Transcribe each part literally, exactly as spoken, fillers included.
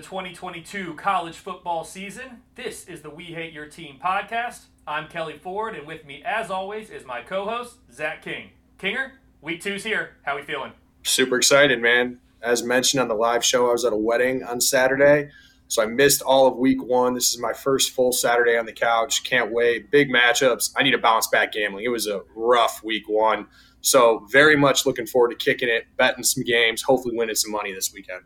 twenty twenty-two college football season. This is the We Hate Your Team podcast. I'm Kelly Ford, and with me, as always, is my co-host, Zach King. Kinger, week two's here. How we feeling? Super excited, man. As mentioned on the live show, I was at a wedding on Saturday, so I missed all of week one. This is my first full Saturday on the couch. Can't wait. Big matchups. I need to bounce back gambling. It was a rough week one. So very much looking forward to kicking it, betting some games, hopefully winning some money this weekend.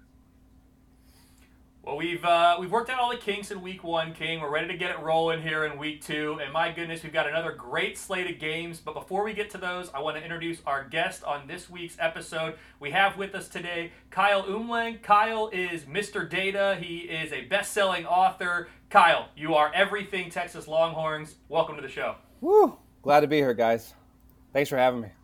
Well, we've uh, we've worked out all the kinks in week one, King. We're ready to get it rolling here in week two. And my goodness, we've got another great slate of games. But before we get to those, I want to introduce our guest on this week's episode. We have with us today Kyle Umlang. Kyle is Mister Data. He is a best-selling author. Kyle, you are everything Texas Longhorns. Welcome to the show. Woo! Glad to be here, guys. Thanks for having me.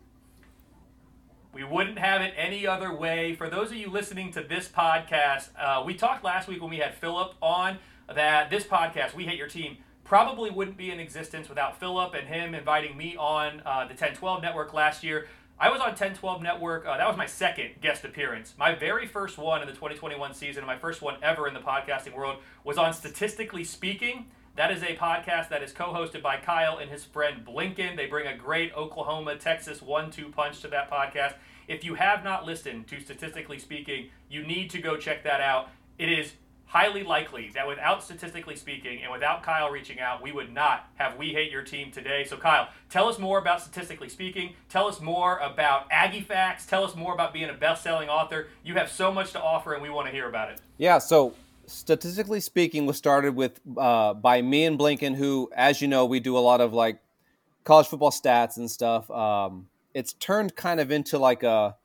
We wouldn't have it any other way. For those of you listening to this podcast, uh, we talked last week when we had Philip on that this podcast, We Hate Your Team, probably wouldn't be in existence without Philip and him inviting me on uh, the ten twelve Network last year. I was on ten twelve Network. Uh, that was my second guest appearance. My very first one in the twenty twenty-one season, and my first one ever in the podcasting world, was on Statistically Speaking. That is a podcast that is co-hosted by Kyle and his friend Blinken. They bring a great Oklahoma-Texas one two punch to that podcast. If you have not listened to Statistically Speaking, you need to go check that out. It is highly likely that without Statistically Speaking and without Kyle reaching out, we would not have We Hate Your Team today. So Kyle, tell us more about Statistically Speaking. Tell us more about Aggie Facts. Tell us more about being a best-selling author. You have so much to offer, and we want to hear about it. Yeah, so Statistically Speaking was started with uh, by me and Blinken, who, as you know, we do a lot of like college football stats and stuff. Um, it's turned kind of into like a,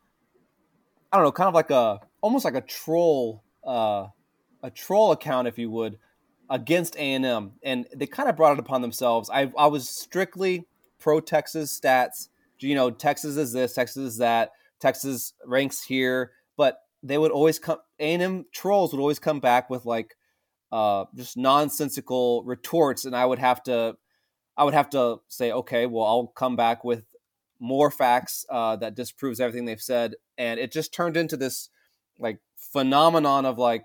I don't know, kind of like a, almost like a troll, uh, a troll account, if you would, against A and M. And they kind of brought it upon themselves. I, I was strictly pro Texas stats. You know, Texas is this, Texas is that, Texas ranks here, but they would always come, A and M trolls would always come back with like uh, just nonsensical retorts, and I would have to, I would have to say, okay, well, I'll come back with more facts uh, that disproves everything they've said, and it just turned into this like phenomenon of like,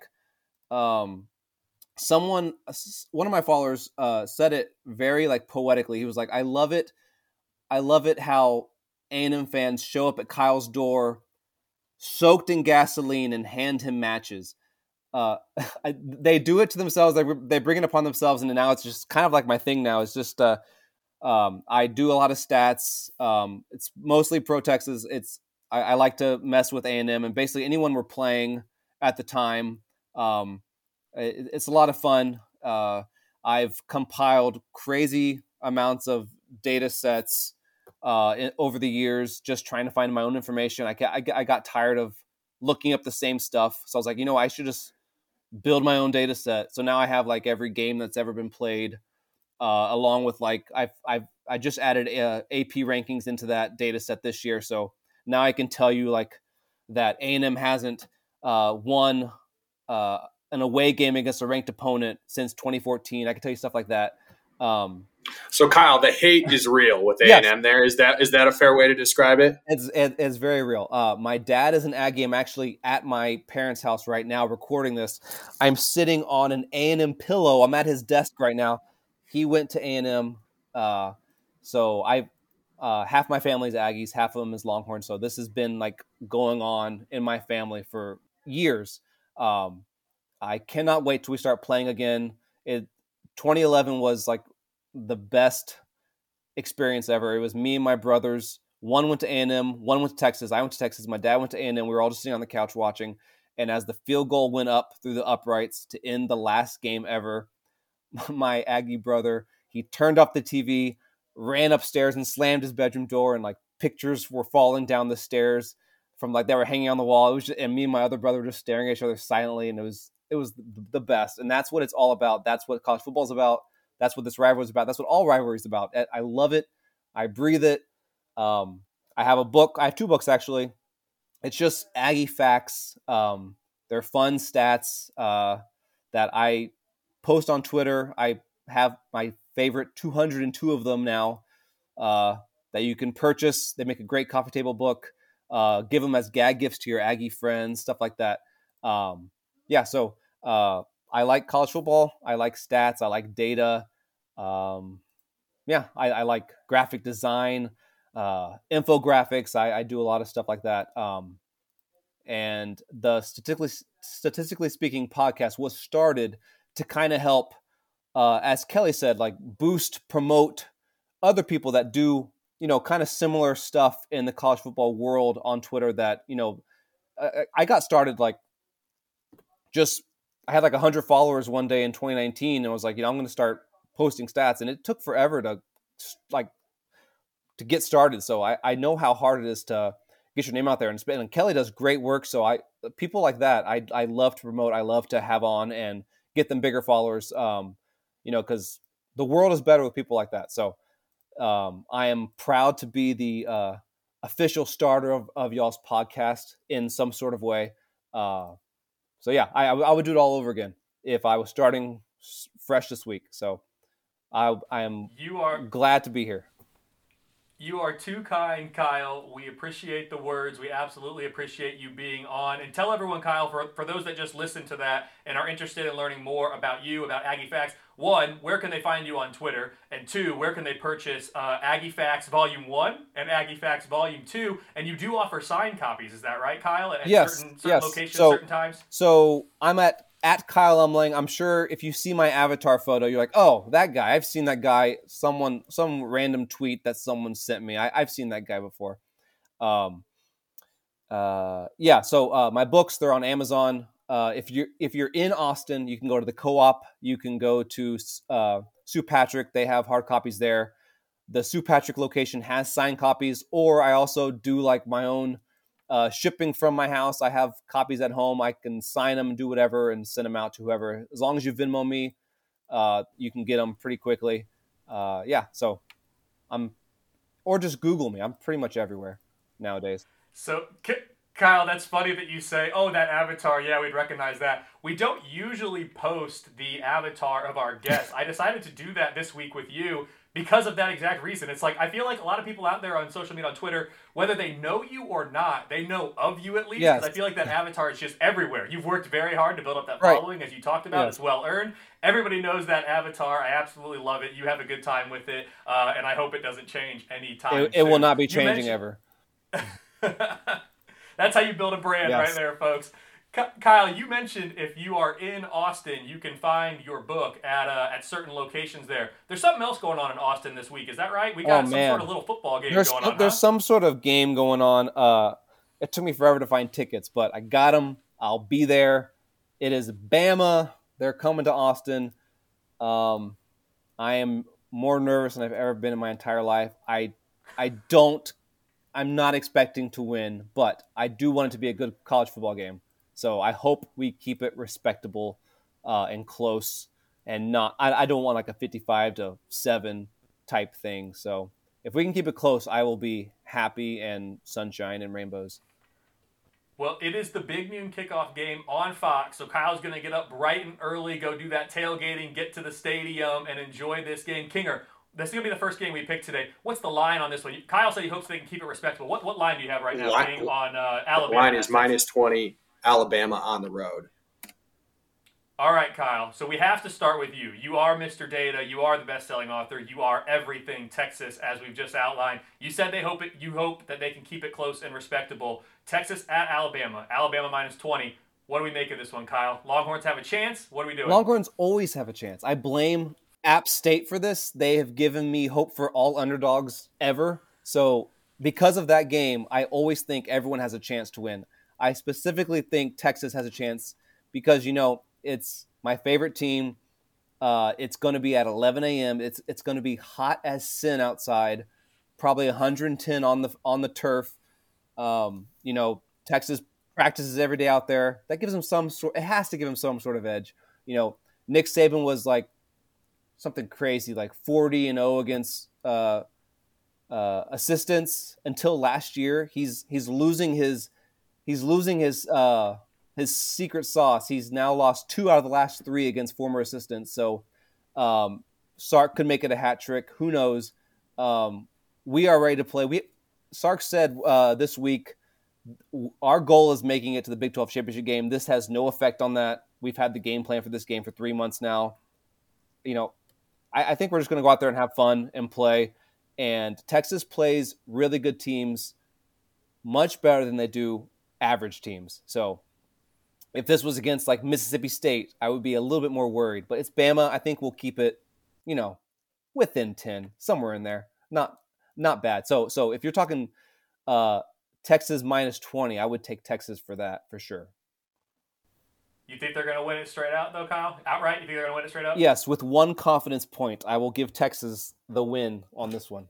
um, someone, one of my followers uh, said it very like poetically. He was like, "I love it, I love it how A and M fans show up at Kyle's door, soaked in gasoline, and hand him matches." Uh, I, they do it to themselves. They they bring it upon themselves, and now it's just kind of like my thing. Now it's just uh, um, I do a lot of stats. Um, it's mostly pro Texas. It's I, I like to mess with A and M, and basically anyone we're playing at the time. Um, it, it's a lot of fun. Uh, I've compiled crazy amounts of data sets Uh, in, over the years, just trying to find my own information. I, I, I got tired of looking up the same stuff. So I was like, you know, I should just build my own data set. So now I have like every game that's ever been played, uh, along with like, I've, I've, I just added uh, A P rankings into that data set this year. So now I can tell you like that A and M hasn't uh, won uh, an away game against a ranked opponent since twenty fourteen. I can tell you stuff like that. Um, So, Kyle, the hate is real with A and M. Yes. There is that is that a fair way to describe it? It's it's very real. Uh, my dad is an Aggie. I'm actually at my parents' house right now recording this. I'm sitting on an A and M pillow. I'm at his desk right now. He went to A and M. Uh, so I uh, half my family's Aggies, half of them is Longhorns. So this has been like going on in my family for years. Um, I cannot wait till we start playing again. It twenty eleven was like the best experience ever. It was me and my brothers. One went to A and M, one went to Texas. I went to Texas. My dad went to A and M. We were all just sitting on the couch watching. And as the field goal went up through the uprights to end the last game ever, my Aggie brother, he turned off the T V, ran upstairs and slammed his bedroom door, and like pictures were falling down the stairs from like they were hanging on the wall. It was just, and me and my other brother were just staring at each other silently, and it was it was the best. And that's what it's all about. That's what college football is about. That's what this rivalry is about. That's what all rivalry is about. I love it. I breathe it. Um, I have a book. I have two books, actually. It's just Aggie Facts. Um, they're fun stats uh, that I post on Twitter. I have my favorite two hundred two of them now uh, that you can purchase. They make a great coffee table book. Uh, give them as gag gifts to your Aggie friends, stuff like that. Um, yeah, so uh, I like college football. I like stats. I like data. Um, yeah, I, I like graphic design, uh, infographics. I, I do a lot of stuff like that. Um, and the statistically statistically speaking podcast was started to kind of help, uh, as Kelly said, like boost, promote other people that do, you know, kind of similar stuff in the college football world on Twitter. That, you know, I, I got started like just I had like one hundred followers one day in twenty nineteen, and I was like, you know, I'm going to start posting stats, and it took forever to like to get started. So I, I know how hard it is to get your name out there, and, and Kelly does great work. So I people like that I I love to promote. I love to have on and get them bigger followers. Um, you know, because the world is better with people like that. So um, I am proud to be the uh, official starter of, of y'all's podcast in some sort of way. Uh, so yeah, I I would do it all over again if I was starting fresh this week. So I I am you are glad to be here. You are too kind, Kyle. We appreciate the words. We absolutely appreciate you being on. And tell everyone, Kyle, for, for those that just listened to that and are interested in learning more about you, about Aggie Facts, one, where can they find you on Twitter? And two, where can they purchase uh, Aggie Facts Volume one and Aggie Facts Volume two? And you do offer signed copies, is that right, Kyle? At yes, certain, certain yes. locations, so, certain times? So I'm at At Kyle Umling. I'm sure if you see my avatar photo, you're like, oh, that guy. I've seen that guy. Someone, some random tweet that someone sent me. I, I've seen that guy before. Um, uh, yeah. So uh, my books, they're on Amazon. Uh, if you're if you're in Austin, you can go to the Co-op. You can go to uh, Sue Patrick. They have hard copies there. The Sue Patrick location has signed copies. Or I also do like my own Uh, shipping from my house. I have copies at home. I can sign them and do whatever and send them out to whoever. As long as you Venmo me, uh, you can get them pretty quickly. Uh, yeah, so I'm, or just Google me. I'm pretty much everywhere nowadays. So, Kyle, that's funny that you say, oh, that avatar, yeah, we'd recognize that. We don't usually post the avatar of our guests. I decided to do that this week with you because of that exact reason. It's like, I feel like a lot of people out there on social media, on Twitter, whether they know you or not, they know of you at least. Yes. Because I feel like that avatar is just everywhere. You've worked very hard to build up that Right. following, as you talked about. Yes. It's well earned. Everybody knows that avatar. I absolutely love it. You have a good time with it, uh, and I hope it doesn't change anytime It, it will soon. not be You changing mentioned- ever. That's how you build a brand Yes. right there, folks. Kyle, you mentioned if you are in Austin, you can find your book at uh, at certain locations there. There's something else going on in Austin this week. Is that right? We got Oh, some man. sort of little football game There's going on, there's huh? some sort of game going on. Uh, it took me forever to find tickets, but I got them. I'll be there. It is Bama. They're coming to Austin. Um, I am more nervous than I've ever been in my entire life. I I don't. I'm not expecting to win, but I do want it to be a good college football game. So I hope we keep it respectable uh, and close, and not. I, I don't want like a fifty-five to seven type thing. So if we can keep it close, I will be happy and sunshine and rainbows. Well, it is the Big Noon kickoff game on Fox, so Kyle's going to get up bright and early, go do that tailgating, get to the stadium, and enjoy this game. Kinger, this is going to be the first game we picked today. What's the line on this one? Kyle said he hopes they can keep it respectable. What what line do you have right now, Line- King, on uh, Alabama? The line is minus twenty, Alabama on the road. All right, Kyle. So we have to start with you. You are Mister Data. You are the best-selling author. You are everything Texas, as we've just outlined. You said they hope it. You hope that they can keep it close and respectable. Texas at Alabama. Alabama minus twenty. What do we make of this one, Kyle? Longhorns have a chance? What are we doing? Longhorns always have a chance. I blame App State for this. They have given me hope for all underdogs ever. So because of that game, I always think everyone has a chance to win. I specifically think Texas has a chance because, you know, it's my favorite team. Uh, it's going to be at eleven a.m. It's it's going to be hot as sin outside, probably one hundred ten on the on the turf. Um, you know, Texas practices every day out there. That gives them some sort. It has to give them some sort of edge. You know, Nick Saban was like something crazy, like forty and oh against uh, uh, assistants until last year. He's he's losing his he's losing his. Uh, His secret sauce. He's now lost two out of the last three against former assistants. So um, Sark could make it a hat trick. Who knows? Um, we are ready to play. We Sark said uh, this week, our goal is making it to the Big twelve championship game. This has no effect on that. We've had the game plan for this game for three months now. You know, I, I think we're just going to go out there and have fun and play. And Texas plays really good teams much better than they do average teams. So if this was against like Mississippi State, I would be a little bit more worried. But it's Bama. I think we'll keep it, you know, within ten, somewhere in there. Not not bad. So so if you're talking uh, Texas minus twenty, I would take Texas for that for sure. You think they're going to win it straight out, though, Kyle? Outright? You think they're going to win it straight up? Yes, with one confidence point. I will give Texas the win on this one.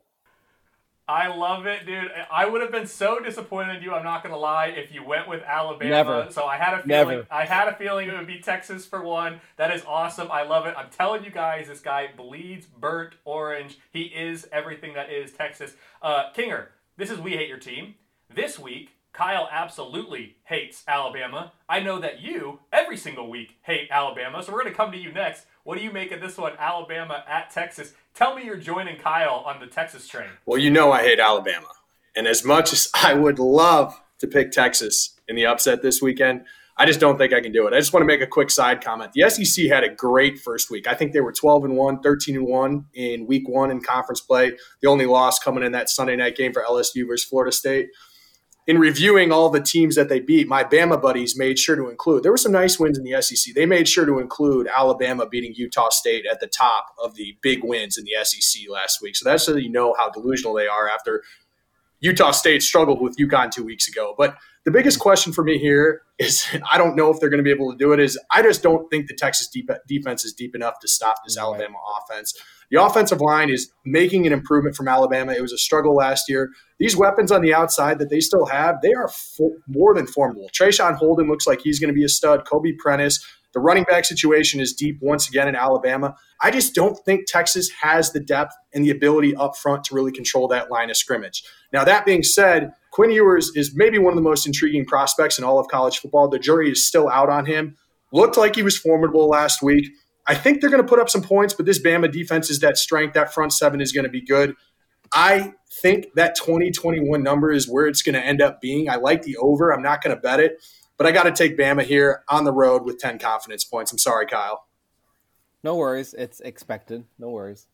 I love it, dude. I would have been so disappointed in you, I'm not going to lie, if you went with Alabama. Never. So I had a feeling Never. I had a feeling it would be Texas for one. That is awesome. I love it. I'm telling you guys, this guy bleeds burnt orange. He is everything that is Texas. Uh, Kinger, this is We Hate Your Team. This week, Kyle absolutely hates Alabama. I know that you, every single week, hate Alabama. So we're going to come to you next. What do you make of this one, Alabama at Texas? Tell me you're joining Kyle on the Texas train. Well, you know I hate Alabama. And as much as I would love to pick Texas in the upset this weekend, I just don't think I can do it. I just want to make a quick side comment. The S E C had a great first week. I think they were twelve and one, thirteen and one in week one in conference play. The only loss coming in that Sunday night game for L S U versus Florida State. In reviewing all the teams that they beat, my Bama buddies made sure to include – there were some nice wins in the S E C. They made sure to include Alabama beating Utah State at the top of the big wins in the S E C last week. So that's so that you know how delusional they are after Utah State struggled with UConn two weeks ago. But the biggest question for me here is I don't know if they're going to be able to do it is I just don't think the Texas deep, defense is deep enough to stop this Alabama offense. The offensive line is making an improvement from Alabama. It was a struggle last year. These weapons on the outside that they still have, they are fo- more than formidable. Trayshawn Holden looks like he's going to be a stud. Kobe Prentice. The running back situation is deep once again in Alabama. I just don't think Texas has the depth and the ability up front to really control that line of scrimmage. Now, that being said, Quinn Ewers is maybe one of the most intriguing prospects in all of college football. The jury is still out on him. Looked like he was formidable last week. I think they're going to put up some points, but this Bama defense is that strength. That front seven is going to be good. I think that twenty twenty-one number is where it's going to end up being. I like the over. I'm not going to bet it, but I got to take Bama here on the road with ten confidence points. I'm sorry, Kyle. No worries. It's expected. No worries.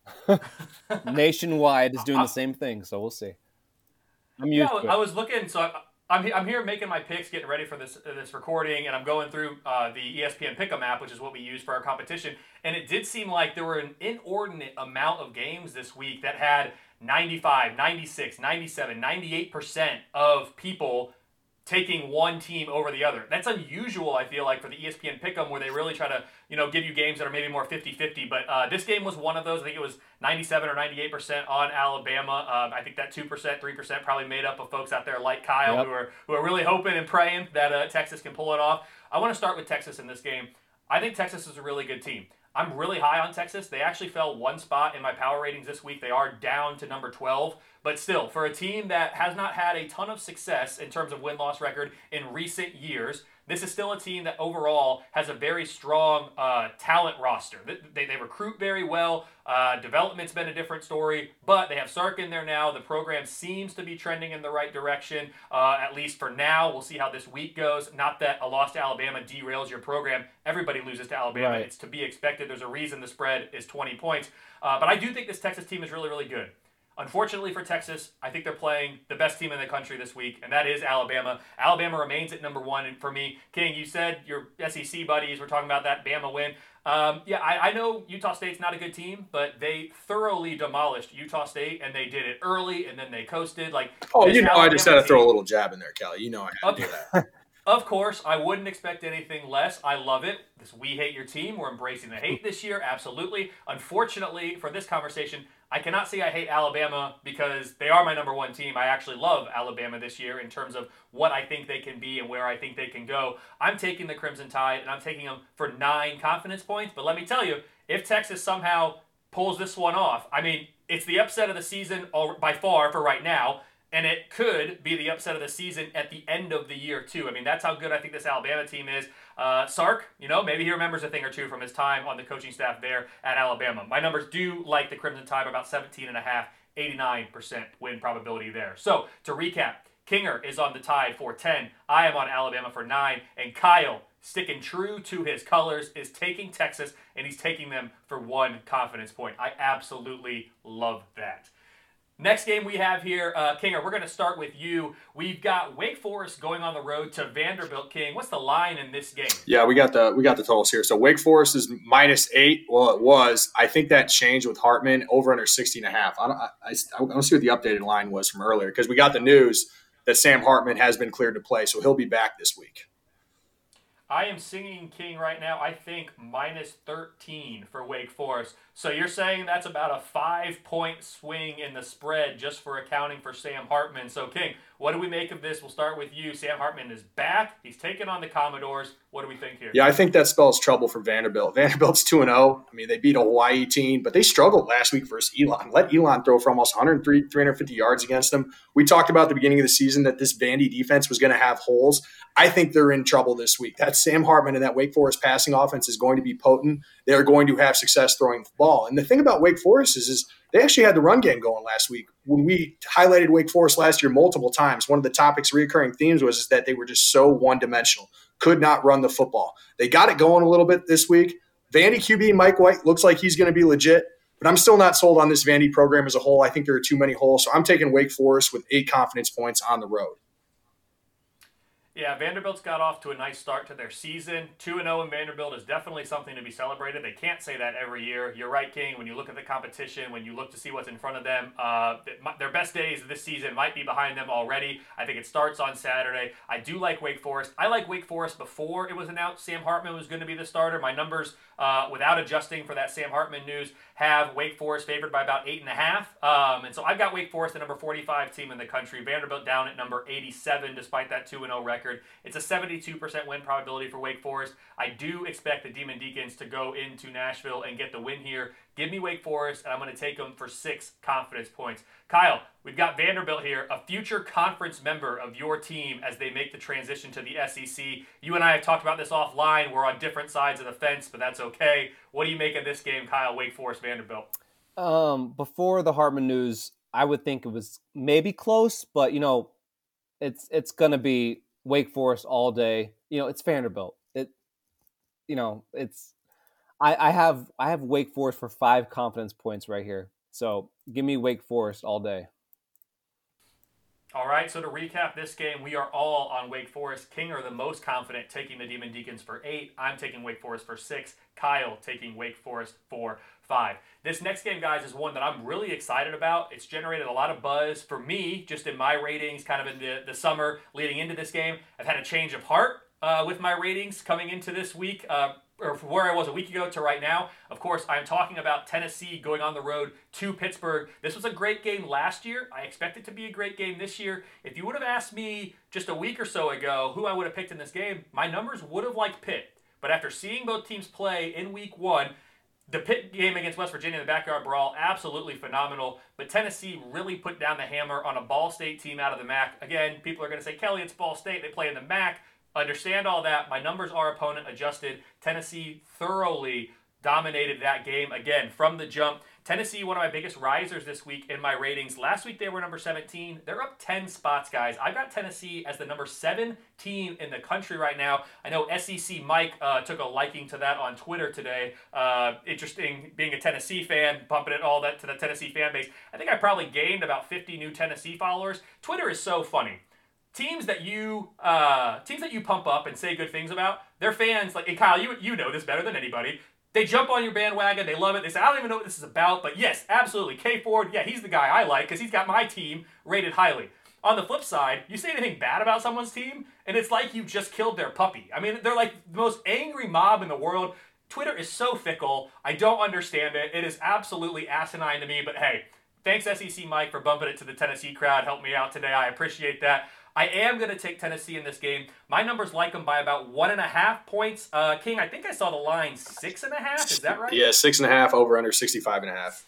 Nationwide is doing the same thing, so we'll see. I'm used yeah, to it. I was looking, so I, I'm I'm here making my picks, getting ready for this uh, this recording, and I'm going through uh, the E S P N Pick'em app, which is what we use for our competition. And it did seem like there were an inordinate amount of games this week that had ninety-five, ninety-six, ninety-seven, ninety-eight percent of people taking one team over the other. That's unusual, I feel like, for the E S P N Pick'em, where they really try to, you know, give you games that are maybe more fifty-fifty. But uh, this game was one of those. I think it was ninety-seven or ninety-eight percent on Alabama. Um, I think that two percent, three percent probably made up of folks out there like Kyle Yep. who are who are really hoping and praying that uh, Texas can pull it off. I want to start with Texas in this game. I think Texas is a really good team. I'm really high on Texas. They actually fell one spot in my power ratings this week. They are down to number twelve. But still, for a team that has not had a ton of success in terms of win-loss record in recent years, this is still a team that overall has a very strong uh, talent roster. They, they, they recruit very well. Uh, development's been a different story, but they have Sark in there now. The program seems to be trending in the right direction, uh, at least for now. We'll see how this week goes. Not that a loss to Alabama derails your program. Everybody loses to Alabama. Right. It's to be expected. There's a reason the spread is twenty points. Uh, but I do think this Texas team is really, really good. Unfortunately for Texas, I think they're playing the best team in the country this week, and that is Alabama. Alabama remains at number one, and for me, King, you said your S E C buddies were talking about that Bama win. Um, yeah, I, I know Utah State's not a good team, but they thoroughly demolished Utah State, and they did it early, and then they coasted. Like, Oh, this you know, I just had Alabama to throw a team- little jab in there, Kelly. You know I had to do that. Of course, I wouldn't expect anything less. I love it. This We Hate Your Team. We're embracing the hate this year, absolutely. Unfortunately, for this conversation, I cannot say I hate Alabama because they are my number one team. I actually love Alabama this year in terms of what I think they can be and where I think they can go. I'm taking the Crimson Tide, and I'm taking them for nine confidence points. But let me tell you, if Texas somehow pulls this one off, I mean, it's the upset of the season by far for right now. And it could be the upset of the season at the end of the year, too. I mean, that's how good I think this Alabama team is. Uh, Sark, you know, maybe he remembers a thing or two from his time on the coaching staff there at Alabama. My numbers do like the Crimson Tide, about seventeen and a half, eighty-nine percent win probability there. So, to recap, Kinger is on the Tide for ten. I am on Alabama for nine. And Kyle, sticking true to his colors, is taking Texas, and he's taking them for one confidence point. I absolutely love that. Next game we have here, uh, Kinger, we're going to start with you. We've got Wake Forest going on the road to Vanderbilt. King, what's the line in this game? Yeah, we got the we got the totals here. So Wake Forest is minus eight. Well, it was. I think that changed with Hartman over under sixty and a half. I don't, I, I, I don't see what the updated line was from earlier because we got the news that Sam Hartman has been cleared to play, so he'll be back this week. I am singing King right now, I think, minus thirteen for Wake Forest. So you're saying that's about a five-point swing in the spread just for accounting for Sam Hartman. So, King, what do we make of this? We'll start with you. Sam Hartman is back. He's taking on the Commodores. What do we think here? Yeah, I think that spells trouble for Vanderbilt. Vanderbilt's two and oh. I mean, they beat a Hawaii team, but they struggled last week versus Elon. Let Elon throw for almost one hundred three, three hundred fifty yards against them. We talked about at the beginning of the season that this Vandy defense was going to have holes. I think they're in trouble this week. That Sam Hartman and that Wake Forest passing offense is going to be potent. They're going to have success throwing the ball. And the thing about Wake Forest is, is they actually had the run game going last week. When we highlighted Wake Forest last year multiple times, one of the topics, recurring themes was is that they were just so one-dimensional, could not run the football. They got it going a little bit this week. Vandy Q B Mike White looks like he's going to be legit, but I'm still not sold on this Vandy program as a whole. I think there are too many holes, so I'm taking Wake Forest with eight confidence points on the road. Yeah, Vanderbilt's got off to a nice start to their season. two and oh in Vanderbilt is definitely something to be celebrated. They can't say that every year. You're right, King. When you look at the competition, when you look to see what's in front of them, uh, their best days of this season might be behind them already. I think it starts on Saturday. I do like Wake Forest. I like Wake Forest before it was announced Sam Hartman was going to be the starter. My numbers, uh, without adjusting for that Sam Hartman news, have Wake Forest favored by about eight and a half. Um, and so I've got Wake Forest, the number forty-five team in the country. Vanderbilt down at number eighty-seven, despite that two and oh record. It's a seventy-two percent win probability for Wake Forest. I do expect the Demon Deacons to go into Nashville and get the win here. Give me Wake Forest, and I'm going to take them for six confidence points. Kyle, we've got Vanderbilt here, a future conference member of your team as they make the transition to the S E C. You and I have talked about this offline. We're on different sides of the fence, but that's okay. What do you make of this game, Kyle? Wake Forest, Vanderbilt. Um, before the Hartman news, I would think it was maybe close, but, you know, it's it's going to be Wake Forest all day. You know, it's Vanderbilt. It, you know, it's I, I have I have Wake Forest for five confidence points right here. So give me Wake Forest all day. All right, so to recap this game, we are all on Wake Forest. King are the most confident, taking the Demon Deacons for eight. I'm taking Wake Forest for six. Kyle taking Wake Forest for five. This next game, guys, is one that I'm really excited about. It's generated a lot of buzz for me, just in my ratings, kind of in the, the summer leading into this game. I've had a change of heart uh, with my ratings coming into this week. Uh, or from where I was a week ago to right now. Of course, I'm talking about Tennessee going on the road to Pittsburgh. This was a great game last year. I expect it to be a great game this year. If you would have asked me just a week or so ago who I would have picked in this game, my numbers would have liked Pitt. But after seeing both teams play in week one, the Pitt game against West Virginia in the backyard brawl, absolutely phenomenal. But Tennessee really put down the hammer on a Ball State team out of the M A C. Again, people are going to say, Kelly, it's Ball State. They play in the M A C. Understand all that. My numbers are opponent adjusted. Tennessee thoroughly dominated that game again from the jump. Tennessee, one of my biggest risers this week in my ratings. Last week they were number seventeen. They're up ten spots, guys. I've got Tennessee as the number seven team in the country right now. I know S E C Mike uh, took a liking to that on Twitter today. Uh, interesting being a Tennessee fan, bumping it all that to the Tennessee fan base. I think I probably gained about fifty new Tennessee followers. Twitter is so funny. Teams that you uh, teams that you pump up and say good things about, their fans, like, and Kyle, you you know this better than anybody. They jump on your bandwagon. They love it. They say, I don't even know what this is about. But yes, absolutely. K Ford, yeah, he's the guy I like because he's got my team rated highly. On the flip side, you say anything bad about someone's team, and it's like you just killed their puppy. I mean, they're like the most angry mob in the world. Twitter is so fickle. I don't understand it. It is absolutely asinine to me. But hey, thanks S E C Mike for bumping it to the Tennessee crowd. Helped me out today. I appreciate that. I am going to take Tennessee in this game. My numbers like them by about one and a half points. Uh, King, I think I saw the line six and a half. Is that right? Yeah, six and a half over under sixty-five and a half.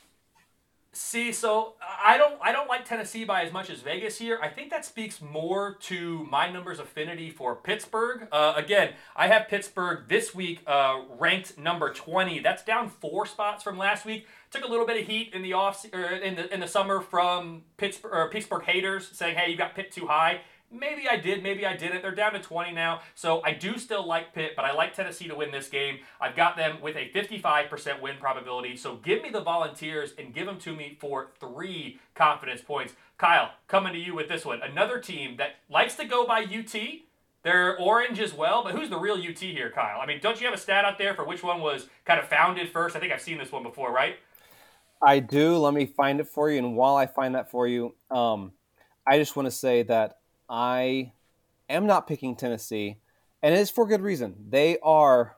See, so I don't I don't like Tennessee by as much as Vegas here. I think that speaks more to my numbers affinity for Pittsburgh. Uh, again, I have Pittsburgh this week uh, ranked number twenty. That's down four spots from last week. Took a little bit of heat in the off or in the in the summer from Pittsburgh or Pittsburgh haters saying, "Hey, you got Pitt too high." Maybe I did, maybe I didn't. They're down to twenty now, so I do still like Pitt, but I like Tennessee to win this game. I've got them with a fifty-five percent win probability, so give me the Volunteers and give them to me for three confidence points. Kyle, coming to you with this one. Another team that likes to go by U T. They're orange as well, but who's the real U T here, Kyle? I mean, don't you have a stat out there for which one was kind of founded first? I think I've seen this one before, right? I do. Let me find it for you, and while I find that for you, um, I just want to say that I am not picking Tennessee, and it is for good reason. They are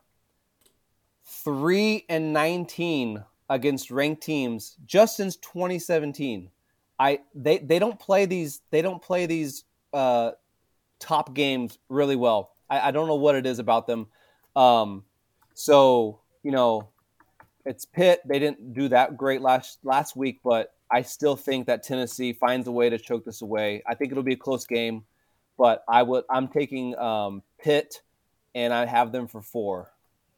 three and nineteen against ranked teams just since twenty seventeen. I they they don't play these they don't play these uh, top games really well. I, I don't know what it is about them. Um, so you know, it's Pitt. They didn't do that great last last week, but I still think that Tennessee finds a way to choke this away. I think it'll be a close game, but I would. I'm taking um, Pitt, and I have them for four.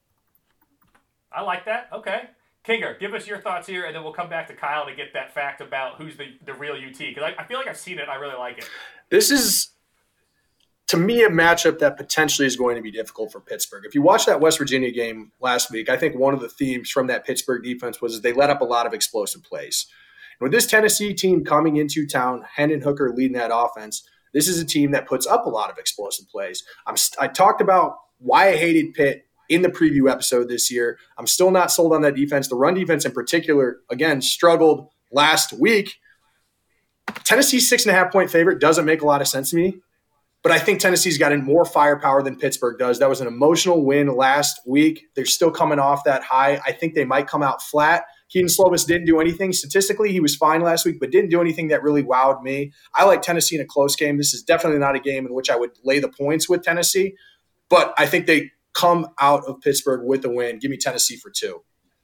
I like that. Okay, Kinger, give us your thoughts here, and then we'll come back to Kyle to get that fact about who's the, the real U T, because I, I feel like I've seen it and I really like it. This is, to me, a matchup that potentially is going to be difficult for Pittsburgh. If you watch that West Virginia game last week, I think one of the themes from that Pittsburgh defense was they let up a lot of explosive plays. With this Tennessee team coming into town, Hendon Hooker leading that offense, this is a team that puts up a lot of explosive plays. I'm, I talked about why I hated Pitt in the preview episode this year. I'm still not sold on that defense. The run defense in particular, again, struggled last week. Tennessee's six and a half point favorite doesn't make a lot of sense to me, but I think Tennessee's got more firepower than Pittsburgh does. That was an emotional win last week. They're still coming off that high. I think they might come out flat. Keaton Slovis didn't do anything. Statistically, he was fine last week, but didn't do anything that really wowed me. I like Tennessee in a close game. This is definitely not a game in which I would lay the points with Tennessee, but I think they come out of Pittsburgh with a win. Give me Tennessee for two.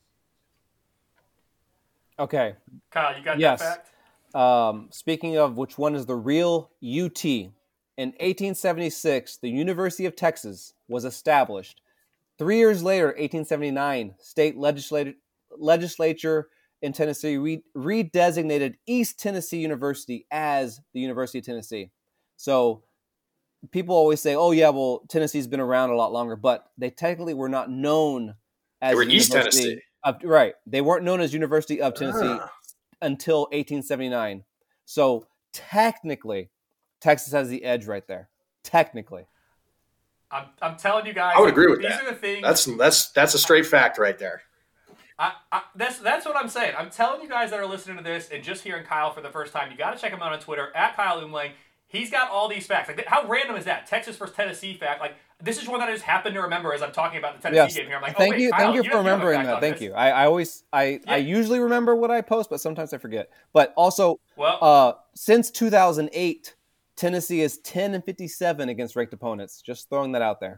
Okay. Kyle, you got yes. that fact? Um, speaking of which one is the real U T, in eighteen seventy-six, the University of Texas was established. Three years later, eighteen seventy-nine, state legislature legislature in Tennessee re- redesignated East Tennessee University as the University of Tennessee. So people always say, oh, yeah, well, Tennessee's been around a lot longer, but they technically were not known as they were East University Tennessee. Of, right. They weren't known as University of Tennessee ah. until eighteen seventy-nine. So technically, Texas has the edge right there. Technically. I'm, I'm telling you guys. I would agree with these that. Are the things, that's, that's, that's a straight fact right there. I, I, that's that's what I'm saying. I'm telling you guys that are listening to this and just hearing Kyle for the first time, you got to check him out on Twitter, at Kyle Umlang. He's got all these facts. Like, how random is that? Texas versus Tennessee fact. Like, this is one that I just happened to remember as I'm talking about the Tennessee yes. game here. I'm like, oh, thank wait, you, Kyle, thank you, you for remembering that. Thank this. you. I, I always, I, yeah. I usually remember what I post, but sometimes I forget. But also, well, uh, since two thousand eight, Tennessee is ten and fifty-seven against ranked opponents. Just throwing that out there.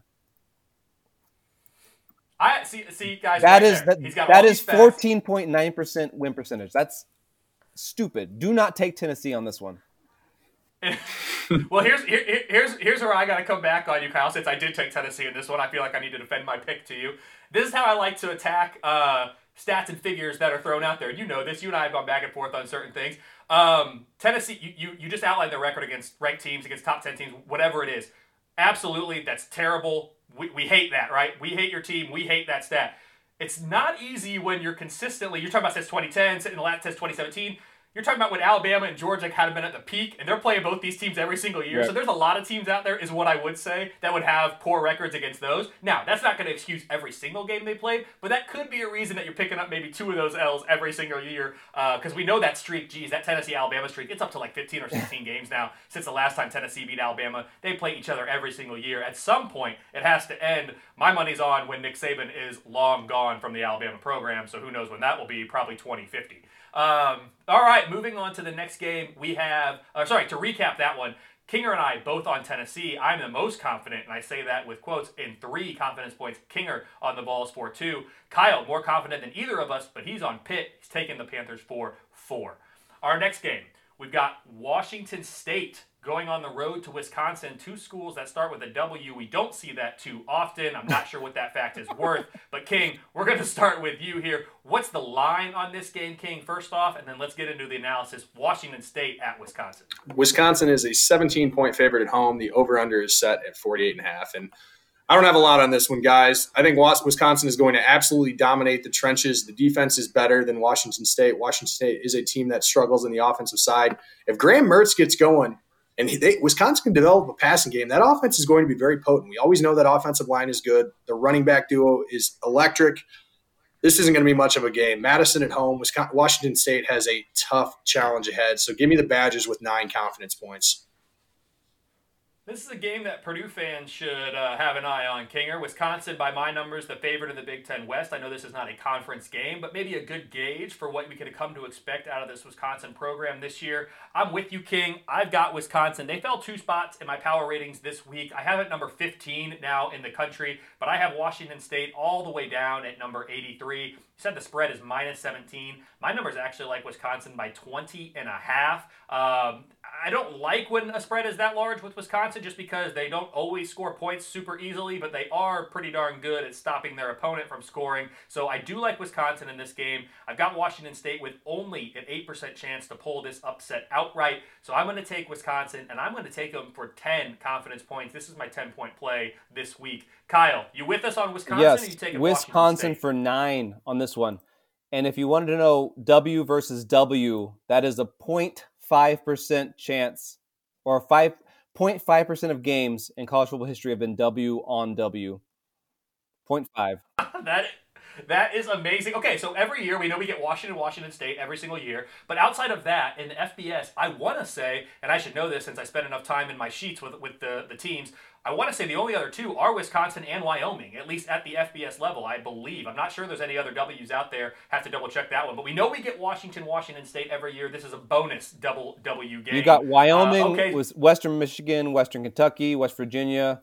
I see, see, guys. That right is there. that, He's got that all is these fourteen point nine percent win percentage. That's stupid. Do not take Tennessee on this one. Well, here's here, here's here's where I got to come back on you, Kyle. Since I did take Tennessee in this one, I feel like I need to defend my pick to you. This is how I like to attack uh, stats and figures that are thrown out there. You know this. You and I have gone back and forth on certain things. Um, Tennessee, you, you you just outlined the record against ranked teams, against top ten teams, whatever it is. Absolutely, that's terrible. We, we hate that, right? We hate your team. We hate that stat. It's not easy when you're consistently, you're talking about since twenty ten, in the last since twenty seventeen. You're talking about when Alabama and Georgia had been at the peak, and they're playing both these teams every single year. Right. So there's a lot of teams out there, is what I would say, that would have poor records against those. Now, that's not going to excuse every single game they played, but that could be a reason that you're picking up maybe two of those L's every single year, because uh, we know that streak, geez, that Tennessee-Alabama streak, it's up to like fifteen or sixteen games now since the last time Tennessee beat Alabama. They play each other every single year. At some point, it has to end. My money's on when Nick Saban is long gone from the Alabama program, so who knows when that will be, probably twenty fifty. Um, all right, moving on to the next game, we have, uh, sorry, to recap that one, Kinger and I both on Tennessee. I'm the most confident, and I say that with quotes, in three confidence points. Kinger on the Vols for two. Kyle, more confident than either of us, but he's on Pitt. He's taking the Panthers for four. Our next game, We've got Washington State going on the road to Wisconsin, two schools that start with a W. We don't see that too often. I'm not sure what that fact is worth. But, King, we're going to start with you here. What's the line on this game, King, first off? And then let's get into the analysis. Washington State at Wisconsin. Wisconsin is a seventeen-point favorite at home. The over-under is set at forty-eight and a half. And I don't have a lot on this one, guys. I think Wisconsin is going to absolutely dominate the trenches. The defense is better than Washington State. Washington State is a team that struggles on the offensive side. If Graham Mertz gets going, and they, Wisconsin can develop a passing game, that offense is going to be very potent. We always know that offensive line is good. The running back duo is electric. This isn't going to be much of a game. Madison at home. Wisconsin, Washington State has a tough challenge ahead. So give me the Badgers with nine confidence points. This is a game that Purdue fans should uh, have an eye on, Kinger. Wisconsin, by my numbers, the favorite in the Big Ten West. I know this is not a conference game, but maybe a good gauge for what we could have come to expect out of this Wisconsin program this year. I'm with you, King. I've got Wisconsin. They fell two spots in my power ratings this week. I have it number fifteen now in the country, but I have Washington State all the way down at number eighty-three. You said the spread is minus seventeen. My numbers actually like Wisconsin by twenty and a half. Um, I don't like when a spread is that large with Wisconsin just because they don't always score points super easily, but they are pretty darn good at stopping their opponent from scoring. So I do like Wisconsin in this game. I've got Washington State with only an eight percent chance to pull this upset outright. So I'm going to take Wisconsin, and I'm going to take them for ten confidence points. This is my ten-point play this week. Kyle, you with us on Wisconsin? Yes, or you taking Wisconsin for nine on this one. And if you wanted to know W versus W, that is a zero point five percent chance, or five point five percent of games in college football history have been W on W. zero point five. that That is amazing. Okay, so every year we know we get Washington, Washington State every single year. But outside of that, in the F B S, I want to say, and I should know this since I spent enough time in my sheets with with the, the teams, I want to say the only other two are Wisconsin and Wyoming, at least at the F B S level, I believe. I'm not sure there's any other W's out there. Have to double check that one. But we know we get Washington, Washington State every year. This is a bonus double W game. You got Wyoming, uh, okay. with Western Michigan, Western Kentucky, West Virginia,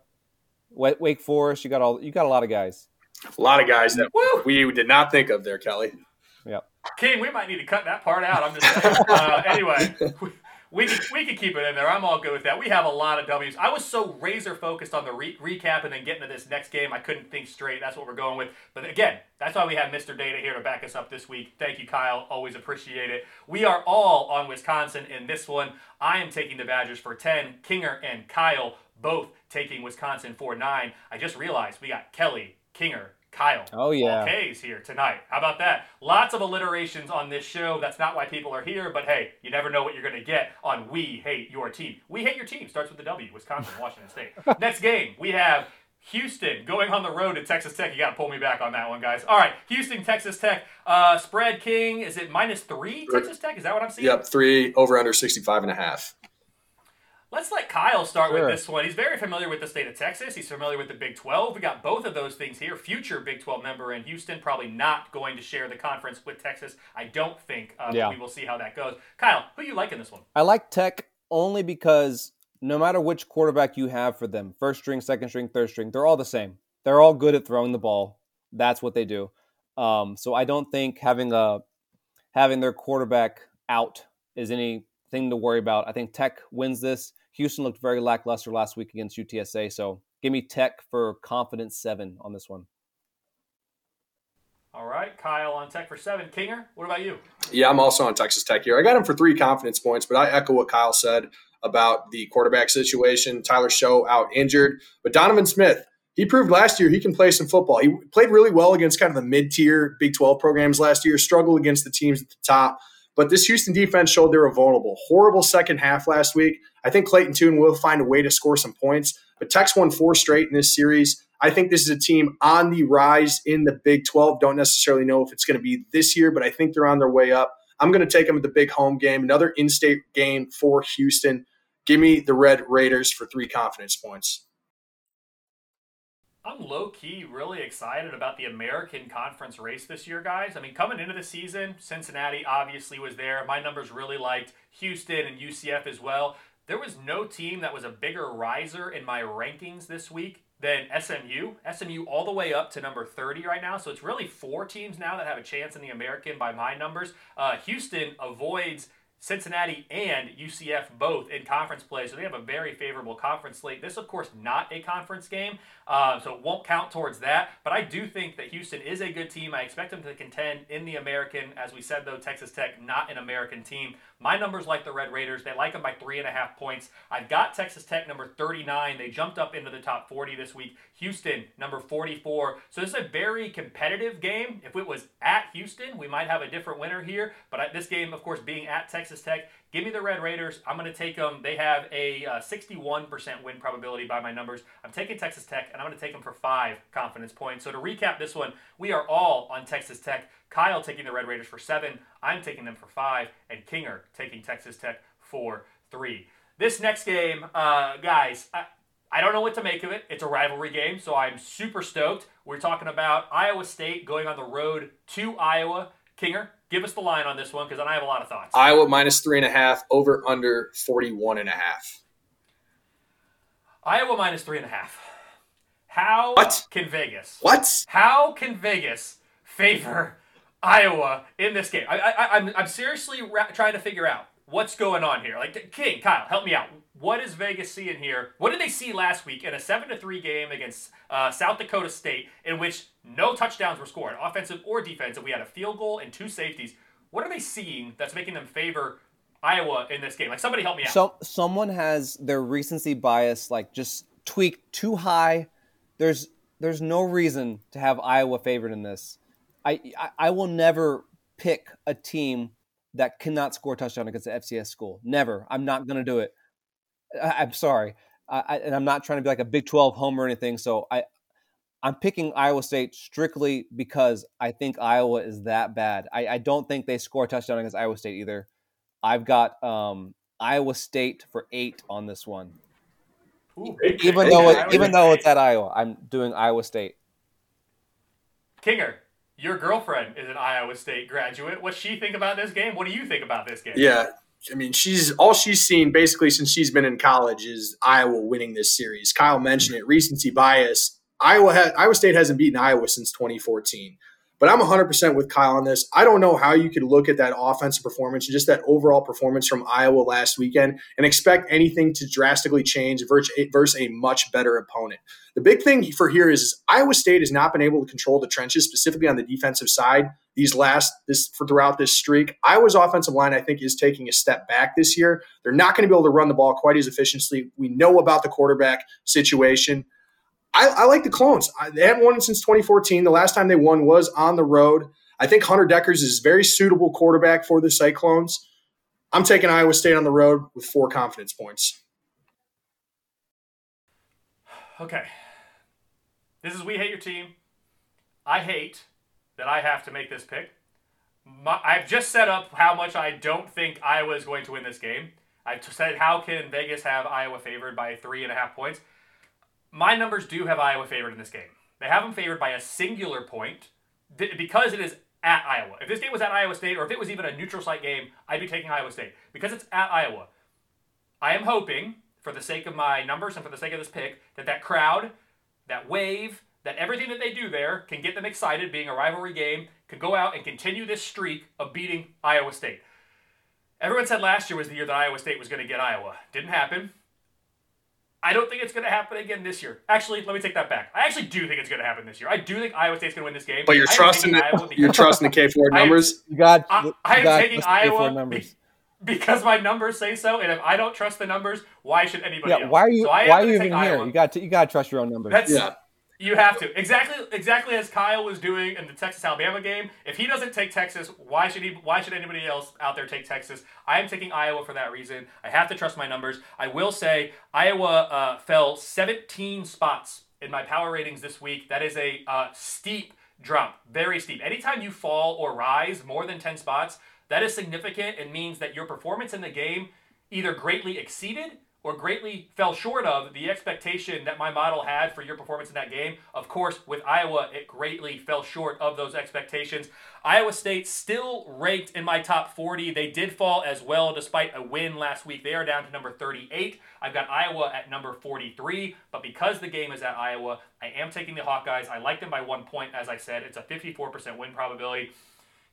Wake Forest. You got all. You got a lot of guys. A lot of guys that Woo! we did not think of there, Kelly. Yep. King, we might need to cut that part out. I'm just saying. Uh, anyway, we, we, can, we can keep it in there. I'm all good with that. We have a lot of W's. I was so razor focused on the re- recap and then getting to this next game, I couldn't think straight. That's what we're going with. But again, that's why we have Mister Data here to back us up this week. Thank you, Kyle. Always appreciate it. We are all on Wisconsin in this one. I am taking the Badgers for ten. Kinger and Kyle both taking Wisconsin for nine. I just realized we got Kelly, Kinger, Kyle. Oh, yeah. All K's here tonight. How about that? Lots of alliterations on this show. That's not why people are here, but hey, you never know what you're going to get on We Hate Your Team. We Hate Your Team starts with the W, Wisconsin, Washington State. Next game, we have Houston going on the road to Texas Tech. You got to pull me back on that one, guys. All right, Houston, Texas Tech. Uh, spread, King, is it minus three, Texas Tech? Is that what I'm seeing? Yep, three, over under sixty-five and a half. Let's let Kyle start Sure. with this one. He's very familiar with the state of Texas. He's familiar with the Big twelve. We got both of those things here. Future Big twelve member in Houston, probably not going to share the conference with Texas. I don't think. Uh, Yeah. But we will see how that goes. Kyle, who you like in this one? I like Tech only because no matter which quarterback you have for them, first string, second string, third string, they're all the same. They're all good at throwing the ball. That's what they do. Um, so I don't think having a having their quarterback out is anything to worry about. I think Tech wins this. Houston looked very lackluster last week against U T S A, so give me Tech for confidence seven on this one. All right, Kyle on Tech for seven. Kinger, what about you? Yeah, I'm also on Texas Tech here. I got him for three confidence points, but I echo what Kyle said about the quarterback situation. Tyler Show out injured, but Donovan Smith, he proved last year he can play some football. He played really well against kind of the mid-tier Big twelve programs last year, struggled against the teams at the top. But this Houston defense showed they were vulnerable. Horrible second half last week. I think Clayton Tune will find a way to score some points. But Tech's won four straight in this series. I think this is a team on the rise in the Big twelve. Don't necessarily know if it's going to be this year, but I think they're on their way up. I'm going to take them at the big home game, another in-state game for Houston. Give me the Red Raiders for three confidence points. I'm low-key really excited about the American Conference race this year, guys. I mean, coming into the season, Cincinnati obviously was there. My numbers really liked Houston and U C F as well. There was no team that was a bigger riser in my rankings this week than S M U. S M U all the way up to number thirty right now. So it's really four teams now that have a chance in the American by my numbers. Uh, Houston avoids Cincinnati and U C F both in conference play, so they have a very favorable conference slate. This, of course, not a conference game, uh, so it won't count towards that. But I do think that Houston is a good team. I expect them to contend in the American. As we said, though, Texas Tech, not an American team. My numbers like the Red Raiders. They like them by three and a half points. I've got Texas Tech number thirty-nine. They jumped up into the top forty this week. Houston number forty-four. So this is a very competitive game. If it was at Houston, we might have a different winner here. But at this game, of course, being at Texas Tech, give me the Red Raiders. I'm going to take them. They have a uh, sixty-one percent win probability by my numbers. I'm taking Texas Tech, and I'm going to take them for five confidence points. So to recap this one, we are all on Texas Tech. Kyle taking the Red Raiders for seven. I'm taking them for five. And Kinger taking Texas Tech for three. This next game, uh, guys, I, I don't know what to make of it. It's a rivalry game, so I'm super stoked. We're talking about Iowa State going on the road to Iowa. Kinger, give us the line on this one, because I have a lot of thoughts. Iowa minus three and a half, over under forty-one and a half. Iowa minus three and a half. How what? can Vegas? What? How can Vegas favor Iowa in this game? I, I, I'm, I'm seriously ra- trying to figure out what's going on here. Like, King, Kyle, help me out. What is Vegas seeing here? What did they see last week in a seven to three game against uh, South Dakota State, in which no touchdowns were scored, offensive or defensive? We had a field goal and two safeties. What are they seeing that's making them favor Iowa in this game? Like, somebody help me out. So someone has their recency bias like just tweaked too high. There's there's no reason to have Iowa favored in this. I, I, I will never pick a team that cannot score a touchdown against the F C S school. Never. I'm not going to do it. I, I'm sorry. I, I, and I'm not trying to be like a Big twelve homer or anything. So I, I'm picking Iowa State strictly because I think Iowa is that bad. I, I don't think they score a touchdown against Iowa State either. I've got um, Iowa State for eight on this one. Ooh, even though it, even though it's at Iowa, I'm doing Iowa State. Kinger, your girlfriend is an Iowa State graduate. What's she think about this game? What do you think about this game? Yeah, I mean, she's all she's seen basically since she's been in college is Iowa winning this series. Kyle mentioned it, recency bias. Iowa has, Iowa State hasn't beaten Iowa since twenty fourteen. But I'm one hundred percent with Kyle on this. I don't know how you could look at that offensive performance and just that overall performance from Iowa last weekend and expect anything to drastically change versus a much better opponent. The big thing for here is Iowa State has not been able to control the trenches, specifically on the defensive side, these last this for throughout this streak. Iowa's offensive line, I think, is taking a step back this year. They're not going to be able to run the ball quite as efficiently. We know about the quarterback situation. I, I like the Clones. I, they haven't won since twenty fourteen. The last time they won was on the road. I think Hunter Deckers is a very suitable quarterback for the Cyclones. I'm taking Iowa State on the road with four confidence points. Okay. This is We Hate Your Team. I hate that I have to make this pick. My, I've just set up how much I don't think Iowa is going to win this game. I've said how can Vegas have Iowa favored by three and a half points. My numbers do have Iowa favored in this game. They have them favored by a singular point th- because it is at Iowa. If this game was at Iowa State, or if it was even a neutral site game, I'd be taking Iowa State. Because it's at Iowa, I am hoping, for the sake of my numbers and for the sake of this pick, that that crowd, that wave, that everything that they do there can get them excited, being a rivalry game, could go out and continue this streak of beating Iowa State. Everyone said last year was the year that Iowa State was going to get Iowa. Didn't happen. I don't think it's going to happen again this year. Actually, let me take that back. I actually do think it's going to happen this year. I do think Iowa State's going to win this game. But you're I trusting the, you're trusting the K four numbers? You got, I, you I am got taking Iowa be, because my numbers say so, and if I don't trust the numbers, why should anybody yeah, else? Why are you, so why are you even here? Iowa. You got to, you got to trust your own numbers. That's, yeah. You have to. Exactly exactly as Kyle was doing in the Texas-Alabama game. If he doesn't take Texas, why should he? Why should anybody else out there take Texas? I am taking Iowa for that reason. I have to trust my numbers. I will say Iowa uh, fell seventeen spots in my power ratings this week. That is a uh, steep drop. Very steep. Anytime you fall or rise more than ten spots, that is significant and means that your performance in the game either greatly exceeded or greatly fell short of the expectation that my model had for your performance in that game. Of course, with Iowa, it greatly fell short of those expectations. Iowa State still ranked in my top forty. They did fall as well despite a win last week. They are down to number thirty-eight. I've got Iowa at number forty-three, but because the game is at Iowa, I am taking the Hawkeyes. I like them by one point, as I said. It's a fifty-four percent win probability.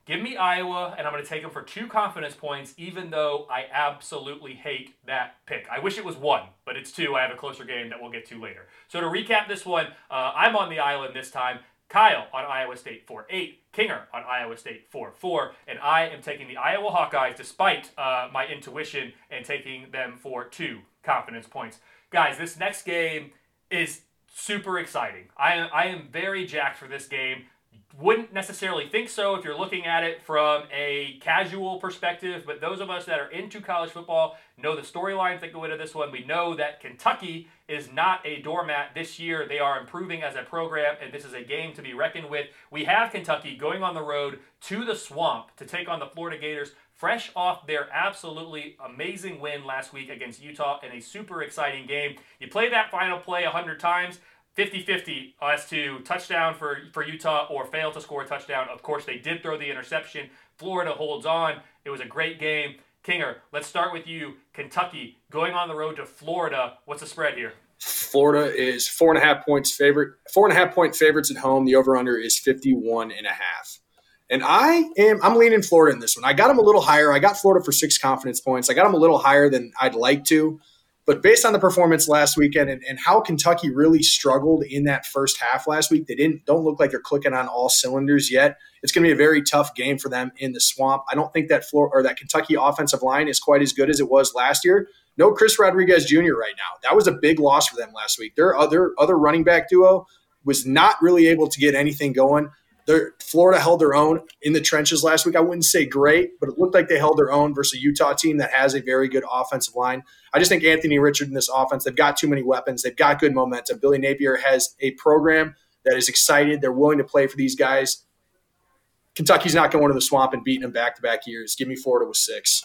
Give me Iowa, and I'm going to take them for two confidence points, even though I absolutely hate that pick. I wish it was one, but it's two. I have a closer game that we'll get to later. So to recap this one, uh, I'm on the island this time. Kyle on Iowa State four eight, Kinger on Iowa State four four, and I am taking the Iowa Hawkeyes despite uh, my intuition and taking them for two confidence points. Guys, this next game is super exciting. I, I am very jacked for this game. Wouldn't necessarily think so if you're looking at it from a casual perspective, but those of us that are into college football know the storylines that go into this one. We know that Kentucky is not a doormat this year. They are improving as a program, and this is a game to be reckoned with. We have Kentucky going on the road to the Swamp to take on the Florida Gators, fresh off their absolutely amazing win last week against Utah in a super exciting game. You play that final play one hundred times, fifty-fifty as to touchdown for, for Utah or fail to score a touchdown. Of course, they did throw the interception. Florida holds on. It was a great game. Kinger, let's start with you. Kentucky going on the road to Florida. What's the spread here? Florida is four and a half points favorite. Four and a half point favorites at home. The over-under is fifty-one and a half. And I am I'm leaning Florida in this one. I got them a little higher. I got Florida for six confidence points. I got them a little higher than I'd like to. But based on the performance last weekend and, and how Kentucky really struggled in that first half last week, they didn't don't look like they're clicking on all cylinders yet. It's going to be a very tough game for them in the Swamp. I don't think that Florida or that Kentucky offensive line is quite as good as it was last year. No Chris Rodriguez Junior right now. That was a big loss for them last week. Their other other running back duo was not really able to get anything going. Their, Florida held their own in the trenches last week. I wouldn't say great, but it looked like they held their own versus a Utah team that has a very good offensive line. I just think Anthony Richard in this offense, they've got too many weapons. They've got good momentum. Billy Napier has a program that is excited. They're willing to play for these guys. Kentucky's not going to the Swamp and beating them back-to-back years. Give me Florida with six.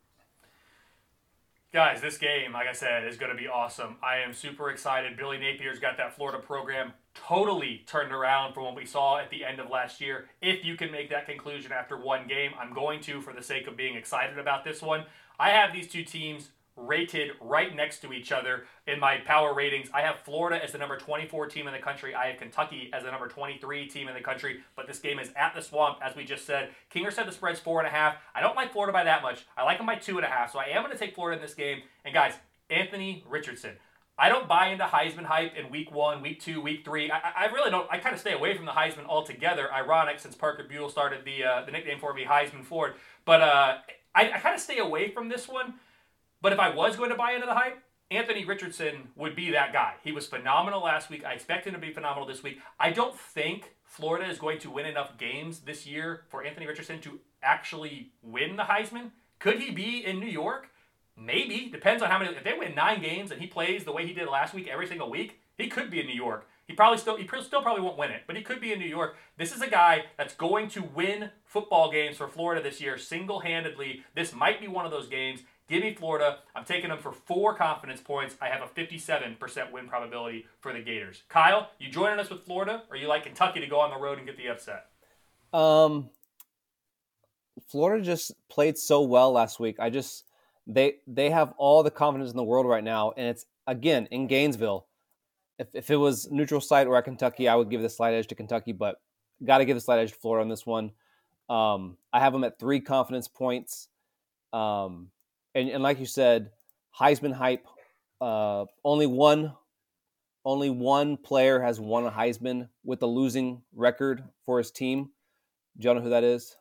Guys, this game, like I said, is going to be awesome. I am super excited. Billy Napier's got that Florida program totally turned around from what we saw at the end of last year. If you can make that conclusion after one game, I'm going to for the sake of being excited about this one. I have these two teams rated right next to each other in my power ratings. I have Florida as the number twenty-four team in the country. I have Kentucky as the number twenty-three team in the country, but this game is at the Swamp, as we just said. Kinger said the spread's four and a half. I don't like Florida by that much. I like them by two and a half, so I am going to take Florida in this game. And guys, Anthony Richardson. I don't buy into Heisman hype in week one, week two, week three. I, I really don't. I kind of stay away from the Heisman altogether. Ironic, since Parker Buell started the uh, the nickname for me, Heisman Ford. But uh, I, I kind of stay away from this one. But if I was going to buy into the hype, Anthony Richardson would be that guy. He was phenomenal last week. I expect him to be phenomenal this week. I don't think Florida is going to win enough games this year for Anthony Richardson to actually win the Heisman. Could he be in New York? Maybe. Depends on how many. If they win nine games and he plays the way he did last week every single week, he could be in New York. He probably still he still probably won't win it, but he could be in New York. This is a guy that's going to win football games for Florida this year single-handedly. This might be one of those games. Give me Florida. I'm taking them for four confidence points. I have a fifty-seven percent win probability for the Gators. Kyle, you joining us with Florida, or you like Kentucky to go on the road and get the upset? Um, Florida just played so well last week. I just they they have all the confidence in the world right now, and it's again in Gainesville. If if it was neutral site or at Kentucky, I would give the slight edge to Kentucky, but got to give the slight edge to Florida on this one. Um, I have them at three confidence points. Um. And, and like you said, Heisman hype. Uh, only one, only one player has won a Heisman with a losing record for his team. Do you know who that is?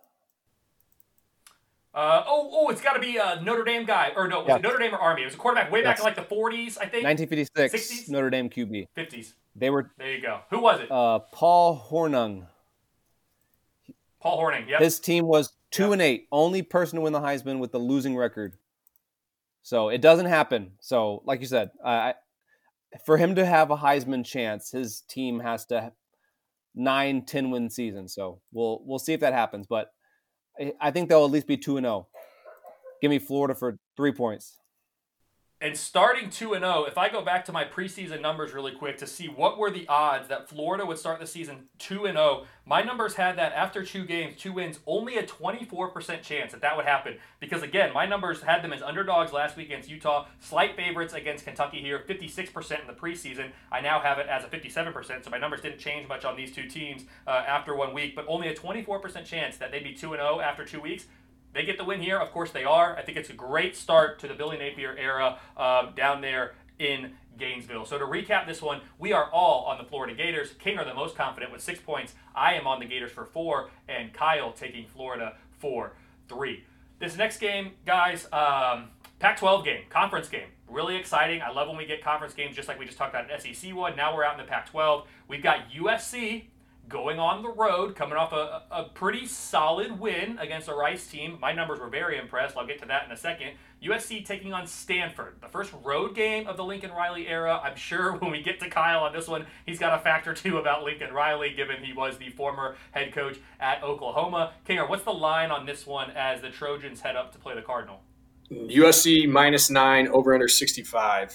Uh, oh, oh, it's got to be a Notre Dame guy, or no, was yeah. it Notre Dame or Army? It was a quarterback way back yes. in like the forties, I think. nineteen fifty-six, sixties? Notre Dame Q B. fifties. They were. There you go. Who was it? Uh, Paul Hornung. Paul Hornung. Yep. His team was two yep. and eight. Only person to win the Heisman with the losing record. So it doesn't happen. So, like you said, uh, for him to have a Heisman chance, his team has to have nine, ten win season. So we'll we'll see if that happens. But I think they'll at least be two and zero. Give me Florida for three points. And starting two and oh, if I go back to my preseason numbers really quick to see what were the odds that Florida would start the season two and oh, my numbers had that after two games, two wins, only a twenty-four percent chance that that would happen. Because again, my numbers had them as underdogs last week against Utah, slight favorites against Kentucky here, fifty-six percent in the preseason. I now have it as a fifty-seven percent, so my numbers didn't change much on these two teams uh, after one week, but only a twenty-four percent chance that they'd be two and oh after two weeks. They get the win here. Of course they are. I think it's a great start to the Billy Napier era um, down there in Gainesville. So to recap this one, we are all on the Florida Gators. King are the most confident with six points. I am on the Gators for four, and Kyle taking Florida for three. This next game, guys, um, Pac twelve game, conference game. Really exciting. I love when we get conference games just like we just talked about an S E C one. Now we're out in the Pac twelve. We've got U S C going on the road, coming off a, a pretty solid win against a Rice team. My numbers were very impressed. I'll get to that in a second. U S C taking on Stanford, the first road game of the Lincoln Riley era. I'm sure when we get to Kyle on this one, he's got a fact or two about Lincoln Riley, given he was the former head coach at Oklahoma. Kinger, what's the line on this one as the Trojans head up to play the Cardinal? U S C minus nine, over under sixty-five.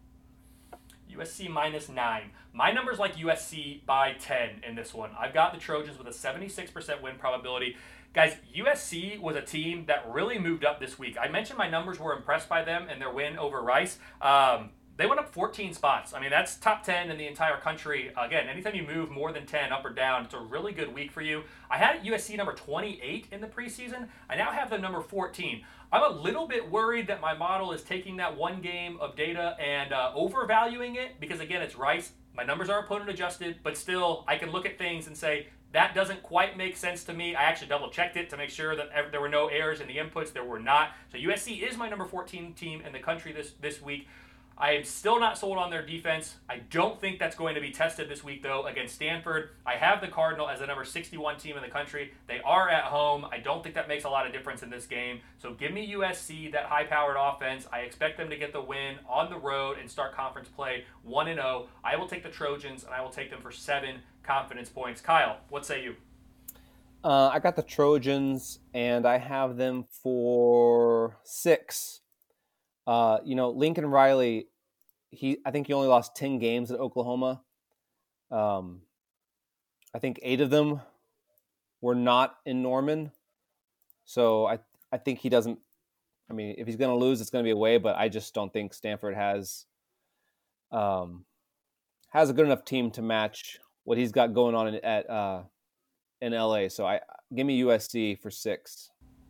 U S C minus nine. My number's like U S C by ten in this one. I've got the Trojans with a seventy-six percent win probability. Guys, U S C was a team that really moved up this week. I mentioned my numbers were impressed by them and their win over Rice. Um, they went up fourteen spots. I mean, that's top ten in the entire country. Again, anytime you move more than ten up or down, it's a really good week for you. I had U S C number twenty-eight in the preseason. I now have them number fourteen. I'm a little bit worried that my model is taking that one game of data and uh, overvaluing it because, again, it's Rice. My numbers are opponent adjusted, but still, I can look at things and say, that doesn't quite make sense to me. I actually double-checked it to make sure that there were no errors in the inputs. There were not. So U S C is my number fourteen team in the country this, this week. I am still not sold on their defense. I don't think that's going to be tested this week, though, against Stanford. I have the Cardinal as the number sixty-one team in the country. They are at home. I don't think that makes a lot of difference in this game. So give me U S C, that high-powered offense. I expect them to get the win on the road and start conference play one and oh. I will take the Trojans, and I will take them for seven confidence points. Kyle, what say you? Uh, I got the Trojans, and I have them for six. Uh, you know, Lincoln Riley, he I think he only lost ten games at Oklahoma. Um, I think eight of them were not in Norman. So I I think he doesn't. I mean, if he's going to lose, it's going to be away. But I just don't think Stanford has um, has a good enough team to match what he's got going on in, at uh, in L A. So I give me U S C for six.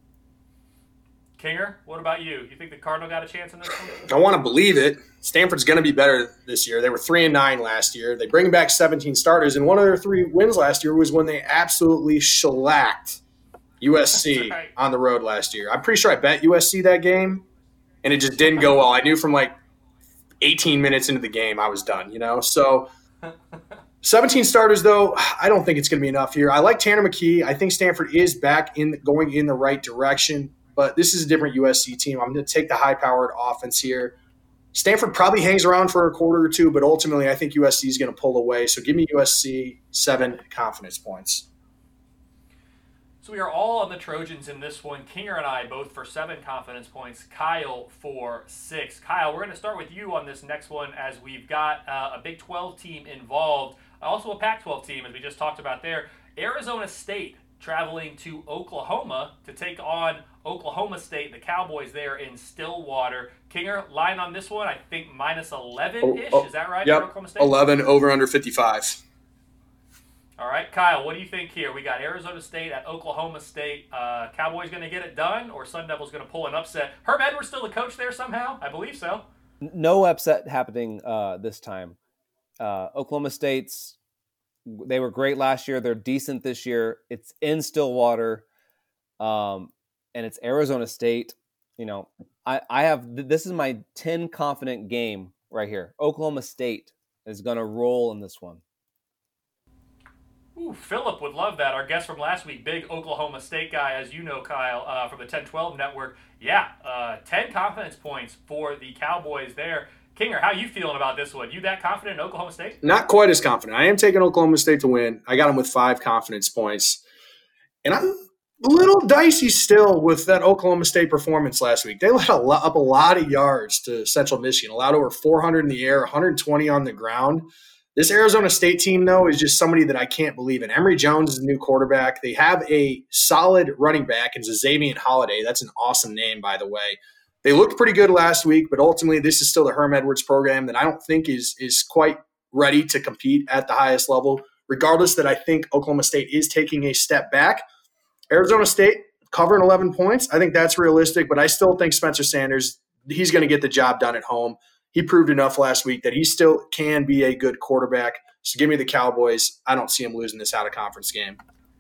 Kinger, what about you? You think the Cardinal got a chance in this one? I want to believe it. Stanford's going to be better this year. They were three and nine last year. They bring back seventeen starters, and one of their three wins last year was when they absolutely shellacked U S C right. on the road last year. I'm pretty sure I bet U S C that game, and it just didn't go well. I knew from like eighteen minutes into the game I was done, you know? So seventeen starters, though, I don't think it's going to be enough here. I like Tanner McKee. I think Stanford is back in going in the right direction. But this is a different U S C team. I'm going to take the high-powered offense here. Stanford probably hangs around for a quarter or two, but ultimately I think U S C is going to pull away. So give me U S C, seven confidence points. So we are all on the Trojans in this one. Kinger and I both for seven confidence points. Kyle for six. Kyle, we're going to start with you on this next one as we've got uh, a Big twelve team involved. Also a Pac twelve team, as we just talked about there. Arizona State traveling to Oklahoma to take on Oklahoma State, the Cowboys there in Stillwater. Kinger, line on this one, I think minus eleven-ish. Oh, oh, is that right? Yep, for Oklahoma State? eleven, over under fifty-five. All right, Kyle, what do you think here? We got Arizona State at Oklahoma State. Uh, Cowboys going to get it done, or Sun Devils going to pull an upset? Herm Edwards still the coach there somehow? I believe so. No upset happening uh, this time. Uh, Oklahoma State's They were great last year. They're decent this year. It's in Stillwater, um, and it's Arizona State. You know, I, I have this is my ten confident game right here. Oklahoma State is going to roll in this one. Ooh, Philip would love that. Our guest from last week, big Oklahoma State guy, as you know, Kyle, uh, from the ten twelve network. Yeah, uh, ten confidence points for the Cowboys there. Kinger, how you feeling about this one? You that confident in Oklahoma State? Not quite as confident. I am taking Oklahoma State to win. I got them with five confidence points. And I'm a little dicey still with that Oklahoma State performance last week. They let a lot, up a lot of yards to Central Michigan, allowed over four hundred in the air, one hundred twenty on the ground. This Arizona State team, though, is just somebody that I can't believe in. Emory Jones is the new quarterback. They have a solid running back in Xavier Holiday. That's an awesome name, by the way. They looked pretty good last week, but ultimately this is still the Herm Edwards program that I don't think is is quite ready to compete at the highest level, regardless that I think Oklahoma State is taking a step back. Arizona State covering eleven points, I think that's realistic, but I still think Spencer Sanders, he's going to get the job done at home. He proved enough last week that he still can be a good quarterback. So give me the Cowboys. I don't see him losing this out-of-conference game.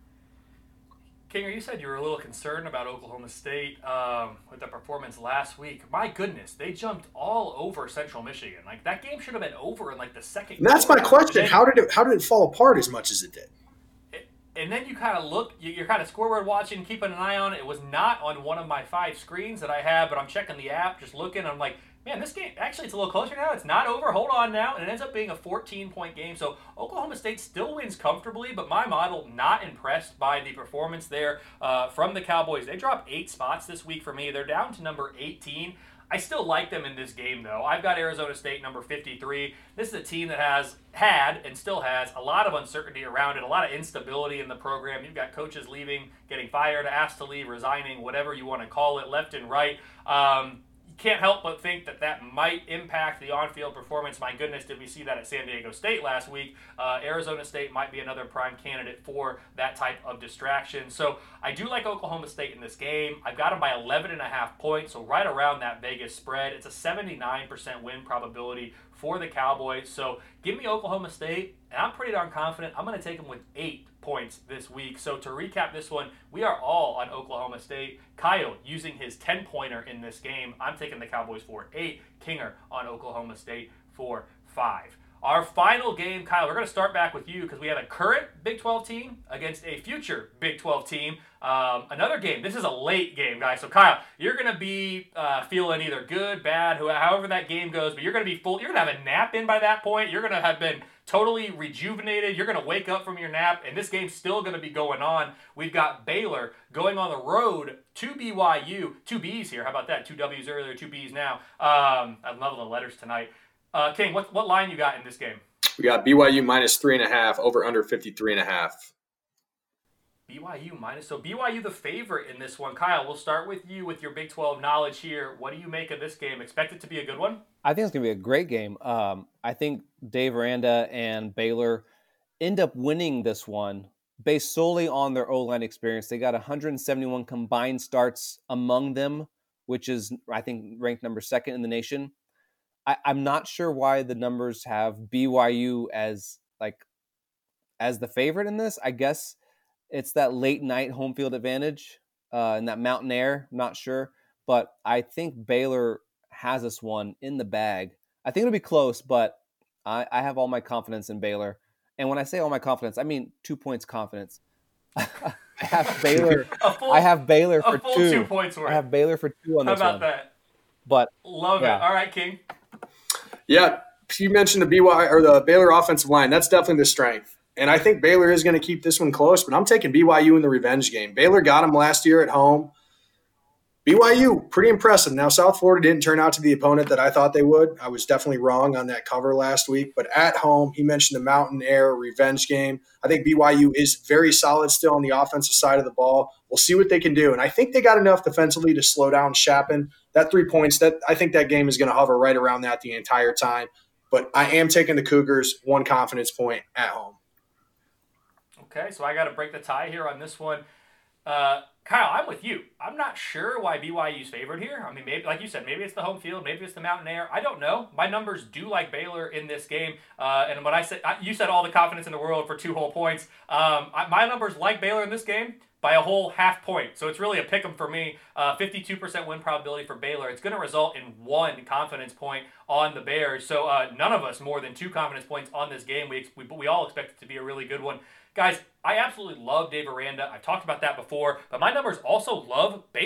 Kinger, you said you were a little concerned about Oklahoma State um, with the performance last week. My goodness, they jumped all over Central Michigan. Like, that game should have been over in, like, the second and that's quarter. my question. How did it How did it fall apart as much as it did? It, and then you kind of look, you're kind of scoreboard watching, keeping an eye on it. It was not on one of my five screens that I have, but I'm checking the app, just looking. I'm like, man, this game, actually, it's a little closer now. It's not over. Hold on now. And it ends up being a fourteen-point game. So Oklahoma State still wins comfortably, but my model not impressed by the performance there uh, from the Cowboys. They dropped eight spots this week for me. They're down to number eighteen. I still like them in this game, though. I've got Arizona State number fifty-three. This is a team that has had and still has a lot of uncertainty around it, a lot of instability in the program. You've got coaches leaving, getting fired, asked to leave, resigning, whatever you want to call it, left and right. Um, Can't help but think that that might impact the on-field performance. My goodness, did we see that at San Diego State last week? Uh, Arizona State might be another prime candidate for that type of distraction. So I do like Oklahoma State in this game. I've got them by eleven and a half points, so right around that Vegas spread. It's a seventy-nine percent win probability for the Cowboys. So give me Oklahoma State, and I'm pretty darn confident I'm going to take them with eight points this week. So to recap this one, we are all on Oklahoma State. Kyle using his ten-pointer in this game. I'm taking the Cowboys for eight. Kinger on Oklahoma State for five. Our final game, Kyle, we're going to start back with you because we have a current Big twelve team against a future Big twelve team. Um, another game. This is a late game, guys. So, Kyle, you're going to be uh, feeling either good, bad, however that game goes, but you're going to be full. You're going to have a nap in by that point. You're going to have been totally rejuvenated. You're going to wake up from your nap, and this game's still going to be going on. We've got Baylor going on the road to B Y U. Two B's here. How about that? Two W's earlier, two B's now. Um, I love the letters tonight. Uh, King, what what line you got in this game? We got B Y U minus three and a half, over under fifty-three and a half. B Y U minus, so B Y U the favorite in this one. Kyle, we'll start with you with your Big twelve knowledge here. What do you make of this game? Expect it to be a good one? I think it's going to be a great game. Um, I think Dave Aranda and Baylor end up winning this one based solely on their O-line experience. They got one hundred seventy-one combined starts among them, which is, I think, ranked number second in the nation. I, I'm not sure why the numbers have B Y U as like as the favorite in this. I guess it's that late night home field advantage uh, and that mountain air. I'm not sure, but I think Baylor has this one in the bag. I think it'll be close, but I, I have all my confidence in Baylor. And when I say all my confidence, I mean two points confidence. I have Baylor. full, I have Baylor for a full two. two points worth. I have Baylor for two on How this about one. that? But love yeah. it. All right, King. Yeah, you mentioned the B Y or the Baylor offensive line. That's definitely the strength. And I think Baylor is going to keep this one close, but I'm taking B Y U in the revenge game. Baylor got them last year at home. B Y U, pretty impressive. Now, South Florida didn't turn out to the opponent that I thought they would. I was definitely wrong on that cover last week. But at home, he mentioned the mountain air revenge game. I think B Y U is very solid still on the offensive side of the ball. We'll see what they can do. And I think they got enough defensively to slow down Shappen. That three points, that I think that game is going to hover right around that the entire time. But I am taking the Cougars one confidence point at home. Okay, so I got to break the tie here on this one. Uh, Kyle, I'm with you. I'm not sure why B Y U's favored here. I mean, maybe, like you said, maybe it's the home field, maybe it's the mountain air. I don't know. My numbers do like Baylor in this game. Uh, and when I said, you said all the confidence in the world for two whole points. Um, I, my numbers like Baylor in this game by a whole half point. So it's really a pick 'em for me. Uh, fifty-two percent win probability for Baylor. It's going to result in one confidence point on the Bears. So uh, none of us more than two confidence points on this game. We, we, we all expect it to be a really good one. Guys, I absolutely love Dave Aranda. I've talked about that before, but my numbers also love Baylor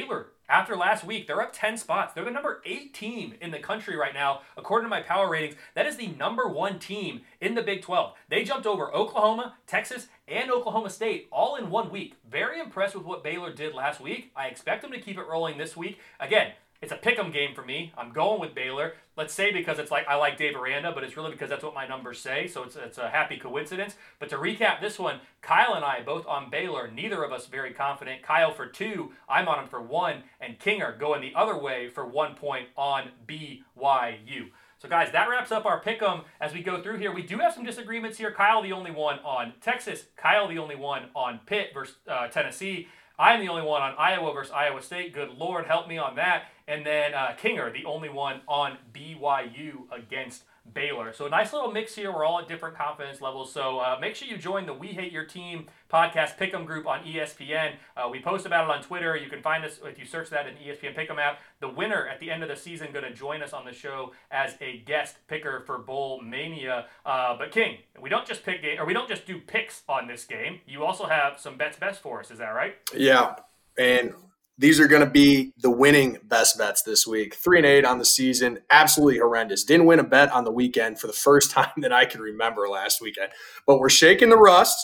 After last week, they're up ten spots. They're the number eight team in the country right now. According to my power ratings, that is the number one team in the Big twelve. They jumped over Oklahoma, Texas, and Oklahoma State all in one week. Very impressed with what Baylor did last week. I expect them to keep it rolling this week. Again, it's a pick'em game for me. I'm going with Baylor. Let's say because it's like I like Dave Aranda, but it's really because that's what my numbers say, so it's, it's a happy coincidence. But to recap this one, Kyle and I both on Baylor, neither of us very confident. Kyle for two, I'm on him for one, and Kinger going the other way for one point on B Y U. So guys, that wraps up our pick'em as we go through here. We do have some disagreements here. Kyle the only one on Texas. Kyle the only one on Pitt versus uh, Tennessee. I'm the only one on Iowa versus Iowa State. Good Lord, help me on that. And then uh, Kinger, the only one on B Y U against Baylor. So a nice little mix here. We're all at different confidence levels. So uh, make sure you join the We Hate Your Team podcast Pick'em group on E S P N. Uh, we post about it on Twitter. You can find us if you search that in E S P N Pick'em app. The winner at the end of the season going to join us on the show as a guest picker for Bowl Mania. Uh, but King, we don't just pick game, or we don't just do picks on this game. You also have some bets best for us. Is that right? Yeah, and these are going to be the winning best bets this week. Three and eight on the season, absolutely horrendous. Didn't win a bet on the weekend for the first time that I can remember last weekend. But we're shaking the rust.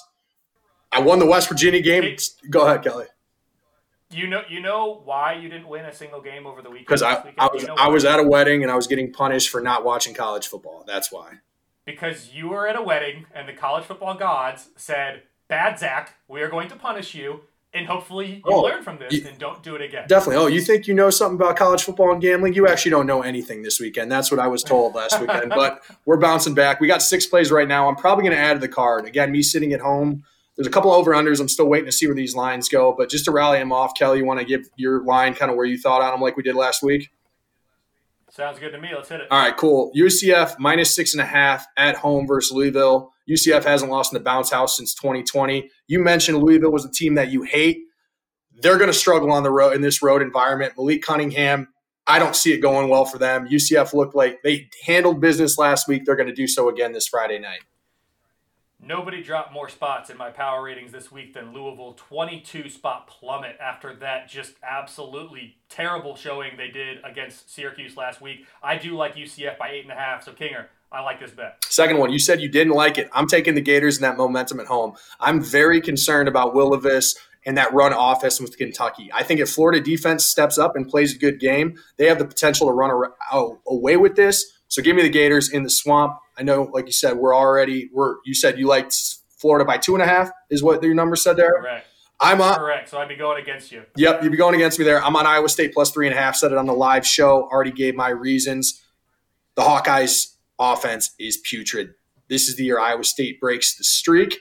I won the West Virginia game. Hey, go ahead, Kelly. You know, you know why you didn't win a single game over the weekend? Because I, I was, you know I was at a wedding and I was getting punished for not watching college football. That's why. Because you were at a wedding and the college football gods said, "Bad Zach, we are going to punish you." And hopefully you oh, learn from this you, and don't do it again. Definitely. Oh, you think you know something about college football and gambling? You actually don't know anything this weekend. That's what I was told last weekend. But we're bouncing back. We got six plays right now. I'm probably going to add to the card. Again, me sitting at home. There's a couple over-unders. I'm still waiting to see where these lines go. But just to rally them off, Kelly, you want to give your line kind of where you thought on them like we did last week? Sounds good to me. Let's hit it. All right, cool. U C F minus six and a half at home versus Louisville. U C F hasn't lost in the bounce house since twenty twenty. You mentioned Louisville was a team that you hate. They're going to struggle on the road in this road environment. Malik Cunningham, I don't see it going well for them. U C F looked like they handled business last week. They're going to do so again this Friday night. Nobody dropped more spots in my power ratings this week than Louisville. twenty-two spot plummet after that just absolutely terrible showing they did against Syracuse last week. I do like U C F by eight and a half. So Kinger, I like this bet. Second one, you said you didn't like it. I'm taking the Gators and that momentum at home. I'm very concerned about Will Levis and that run offense with Kentucky. I think if Florida defense steps up and plays a good game, they have the potential to run away with this. So give me the Gators in the swamp. I know, like you said, we're already we're. You said you liked Florida by two and a half, is what your number said there. Correct. I'm on. Correct. So I'd be going against you. Yep, you'd be going against me there. I'm on Iowa State plus three and a half. Said it on the live show. Already gave my reasons. The Hawkeyes offense is putrid. This is the year Iowa State breaks the streak.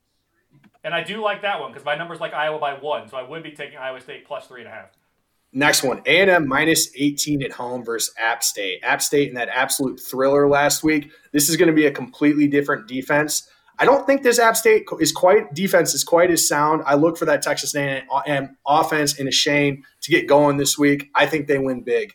And I do like that one because my number's like Iowa by one, so I would be taking Iowa State plus three and a half. Next one, A and M minus eighteen at home versus App State. App State in that absolute thriller last week. This is going to be a completely different defense. I don't think this App State is quite defense is quite as sound. I look for that Texas A and M offense in a Shane to get going this week. I think they win big.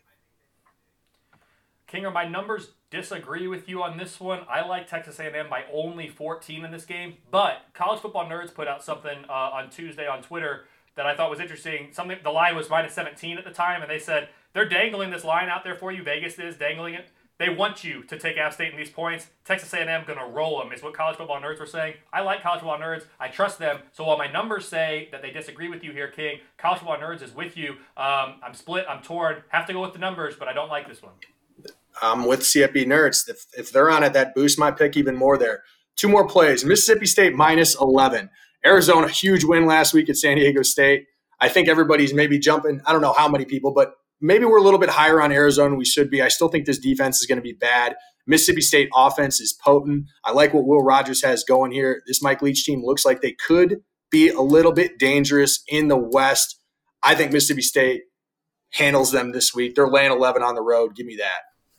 Kinger, my numbers disagree with you on this one. I like Texas A and M by only fourteen in this game, but College Football Nerds put out something uh, on Tuesday on Twitter that I thought was interesting. Something the line was minus seventeen at the time, and they said they're dangling this line out there for you. Vegas is dangling it. They want you to take App State in these points. Texas A and M going to roll them is what College Football Nerds were saying. I like College Football Nerds. I trust them. So while my numbers say that they disagree with you here, King, College Football Nerds is with you. Um, I'm split. I'm torn. Have to go with the numbers, but I don't like this one. I'm with C F B Nerds. If, if they're on it, that boosts my pick even more there. Two more plays. Mississippi State minus eleven. Arizona, huge win last week at San Diego State. I think everybody's maybe jumping. I don't know how many people, but maybe we're a little bit higher on Arizona than we should be. I still think this defense is going to be bad. Mississippi State offense is potent. I like what Will Rogers has going here. This Mike Leach team looks like they could be a little bit dangerous in the West. I think Mississippi State handles them this week. They're laying eleven on the road. Give me that.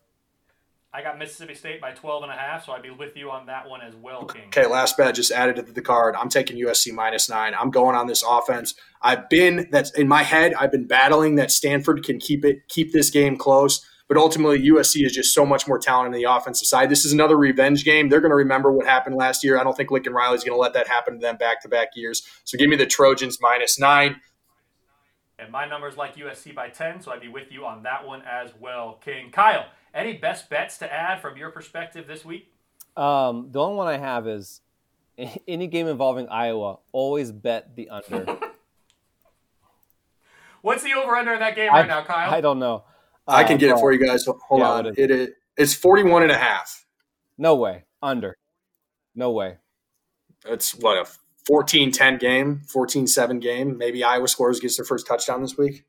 I got Mississippi State by twelve and a half, so I'd be with you on that one as well, King. Okay, last bet just added to the card. I'm taking U S C minus nine. I'm going on this offense. I've been that's in my head. I've been battling that Stanford can keep it, keep this game close, but ultimately U S C is just so much more talent on the offensive side. This is another revenge game. They're going to remember what happened last year. I don't think Lincoln Riley's going to let that happen to them back to back years. So give me the Trojans minus nine. and my numbers like U S C by ten, so I'd be with you on that one as well, King. Kyle, any best bets to add from your perspective this week? Um, the only one I have is any game involving Iowa, always bet the under. What's the over-under in that game right I, now, Kyle? I don't know. I can uh, get but, it for you guys. Hold yeah, on. It is, it's forty-one and a half. No way. Under. No way. It's what, a fourteen ten game, fourteen seven game. Maybe Iowa scores, gets their first touchdown this week.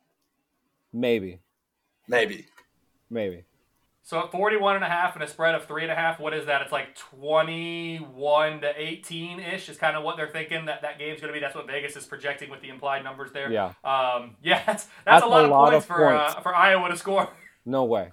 Maybe. Maybe. Maybe. So at forty-one and a half and a spread of three and a half, what is that? It's like twenty-one to eighteen-ish is kind of what they're thinking that that game's going to be. That's what Vegas is projecting with the implied numbers there. Yeah. Um, yeah, that's, that's, That's a lot a of lot points, of for points. Uh, for Iowa to score. No way.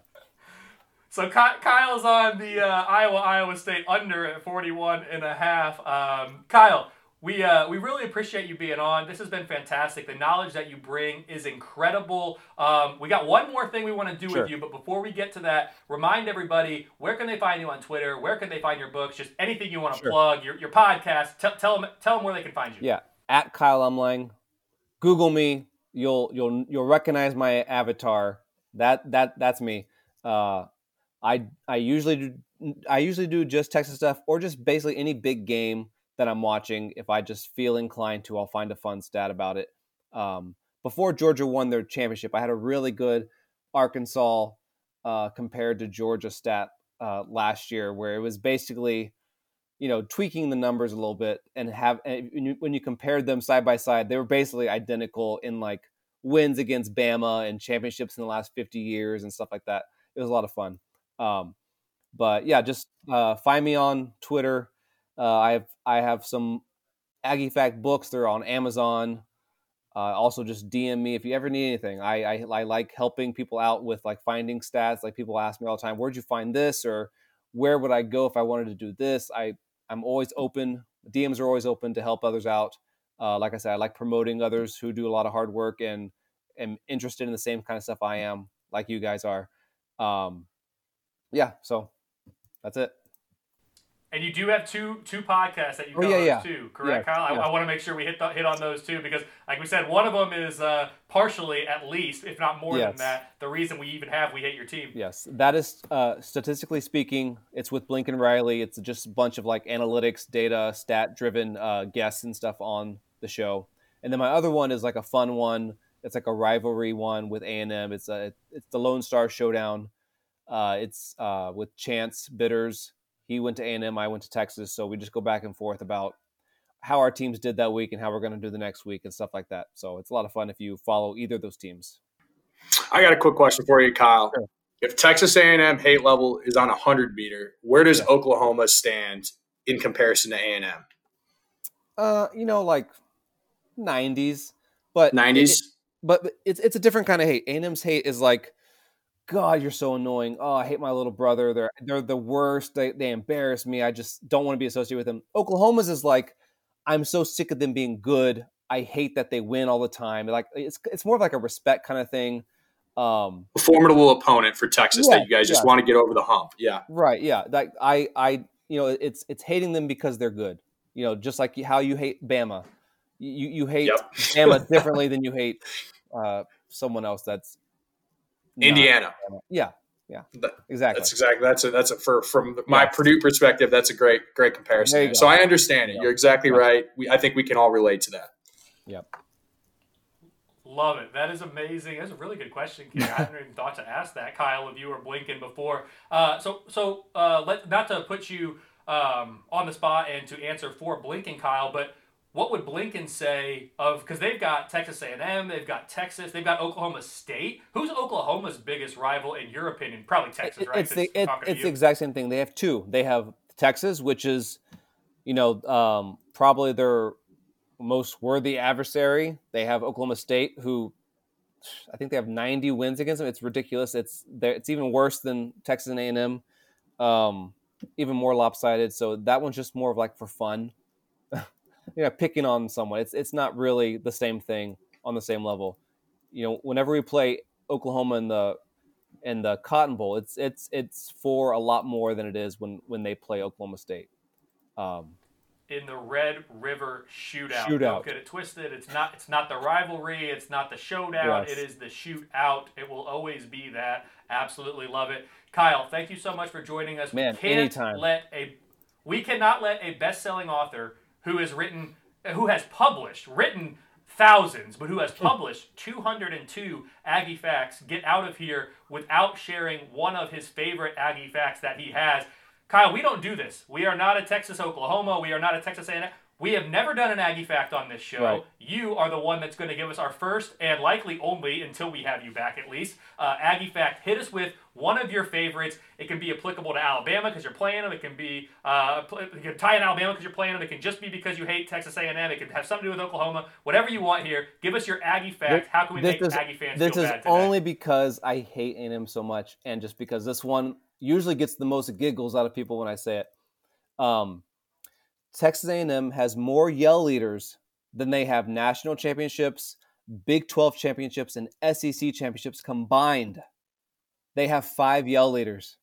So Ky- Kyle's on the uh, Iowa Iowa State under at forty-one and a half. Um, Kyle, we uh, we really appreciate you being on. This has been fantastic. The knowledge that you bring is incredible. Um, we got one more thing we want to do Sure. with you, but before we get to that, remind everybody, where can they find you on Twitter? Where can they find your books? Just anything you want to Sure. plug, your your podcast. Tell tell them tell them where they can find you. Yeah. At Kyle Umlang. Google me. You'll you'll you'll recognize my avatar. That that that's me. Uh, I I usually do I usually do just Texas stuff or just basically any big game that I'm watching. If I just feel inclined to, I'll find a fun stat about it. Um, before Georgia won their championship, I had a really good Arkansas uh, compared to Georgia stat uh, last year, where it was basically, you know, tweaking the numbers a little bit and have and when, you, when you compared them side by side, they were basically identical in like wins against Bama and championships in the last fifty years and stuff like that. It was a lot of fun. Um, but yeah, just uh, find me on Twitter. Uh, I have I have some Aggie Fact books. They're on Amazon. Uh, also, just D M me if you ever need anything. I, I I like helping people out with like finding stats. Like people ask me all the time, "Where'd you find this?" or "Where would I go if I wanted to do this?" I I'm always open. D Ms are always open to help others out. Uh, like I said, I like promoting others who do a lot of hard work and am interested in the same kind of stuff I am, like you guys are. Um, yeah, so that's it. And you do have two two podcasts that you Oh, cover yeah, yeah. too, correct, Yeah, Kyle? yeah. I, I want to make sure we hit the, hit on those too, because like we said, one of them is uh, partially, at least, if not more Yes. than that, the reason we even have We Hate Your Team. Yes, that is uh, statistically speaking, it's with Blink and Riley. It's just a bunch of like analytics, data, stat-driven uh, guests and stuff on the show. And then my other one is like a fun one. It's like a rivalry one with A and M. It's a it's the Lone Star Showdown. Uh, it's uh, with Chance Bitters. He went to A and M. I went to Texas. So we just go back and forth about how our teams did that week and how we're going to do the next week and stuff like that. So it's a lot of fun if you follow either of those teams. I got a quick question for you, Kyle. Sure. If Texas A and M hate level is on a hundred meter, where does Yeah. Oklahoma stand in comparison to A and M? Uh, you know, like nineties, but Nineties. it- but it's it's a different kind of hate. A and M's hate is like, God, you're so annoying. Oh, I hate my little brother. They're they're the worst. They they embarrass me. I just don't want to be associated with them. Oklahoma's is like, I'm so sick of them being good. I hate that they win all the time. Like it's it's more of like a respect kind of thing. Um, A formidable opponent for Texas Yeah, that you guys just yeah. want to get over the hump. Yeah. right? Yeah. Like I I you know it's it's hating them because they're good. You know, just like how you hate Bama. You you hate Yep. Bama differently than you hate uh, someone else that's not Indiana. Bama. Yeah. Yeah. That- Exactly. That's exactly that's a that's a for from my Yeah. Purdue perspective. That's a great great comparison. There you there. go. So I understand it. Yeah. You're exactly Yeah. right. We I think we can all relate to that. Yep. Love it. That is amazing. That's a really good question, King. I hadn't even thought to ask that, Kyle, if you were blinking before. Uh, so, so uh, let not to put you um, on the spot and to answer for Blinken, Kyle, but what would Blinken say of, because they've got Texas A and M, they've got Texas, they've got Oklahoma State. Who's Oklahoma's biggest rival in your opinion? Probably Texas, It- right? It's the Since we're it, talking to it's you. the exact same thing. They have two. They have Texas, which is, you know, um, probably their most worthy adversary. They have Oklahoma State, who I think they have ninety wins against them. It's ridiculous. It's they're- it's even worse than Texas and A and M, um, even more lopsided. So that one's just more of like for fun, you know, picking on someone. It's it's not really the same thing on the same level. You know, whenever we play Oklahoma in the in the Cotton Bowl, it's it's it's for a lot more than it is when when they play Oklahoma State. Um, in the Red River Shootout. Shootout. Don't get it twisted. It's not It's not the rivalry. It's not the showdown. Yes. It is the shootout. It will always be that. Absolutely love it. Kyle, thank you so much for joining us. Man, we can't anytime. let a we cannot let a best-selling author who has written who has published written thousands, but who has published two hundred two Aggie facts get out of here without sharing one of his favorite Aggie facts that he has. Kyle, we don't do this. We are not a Texas Oklahoma. We are not a Texas A and M. We have never done an Aggie fact on this show. Right. You are the one that's going to give us our first and likely only, until we have you back at least, uh, Aggie fact. Hit us with one of your favorites. It can be applicable to Alabama because you're playing them. It can be uh, it can tie in Alabama because you're playing them. It can just be because you hate Texas A and M. It can have something to do with Oklahoma. Whatever you want here. Give us your Aggie fact. How can we this make is, Aggie fans this feel is bad today? only because I hate A and M so much, and just because this one usually gets the most giggles out of people when I say it. Um, Texas A and M has more yell leaders than they have national championships, Big twelve championships, and S E C championships combined. They have five yell leaders.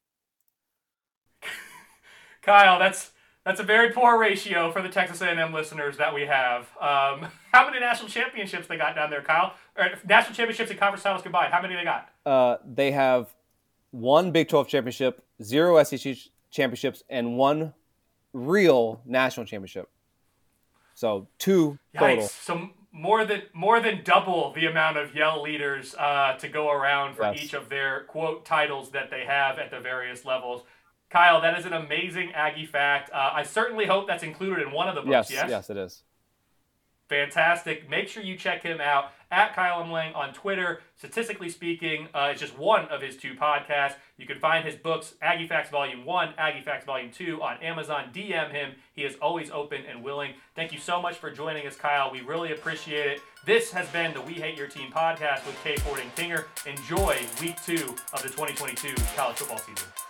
Kyle, that's that's a very poor ratio for the Texas A and M listeners that we have. Um, how many national championships they got down there, Kyle? Or national championships and conference titles combined, how many they got? Uh, they have one Big twelve championship, zero S E C championships, and one real national championship. So two total. Yikes. So more than more than double the amount of yell leaders uh, to go around for Yes. each of their quote titles that they have at the various levels. Kyle, that is an amazing Aggie fact. Uh, I certainly hope that's included in one of the books. Yes, Yes, yes, it is. Fantastic. Make sure you check him out at Kyle M. Lang on Twitter. Statistically speaking, uh, it's just one of his two podcasts. You can find his books, Aggie Facts Volume one, Aggie Facts Volume two, on Amazon. D M him. He is always open and willing. Thank you so much for joining us, Kyle. We really appreciate it. This has been the We Hate Your Team podcast with Kay Fording Kinger. Enjoy week two of the twenty twenty-two college football season.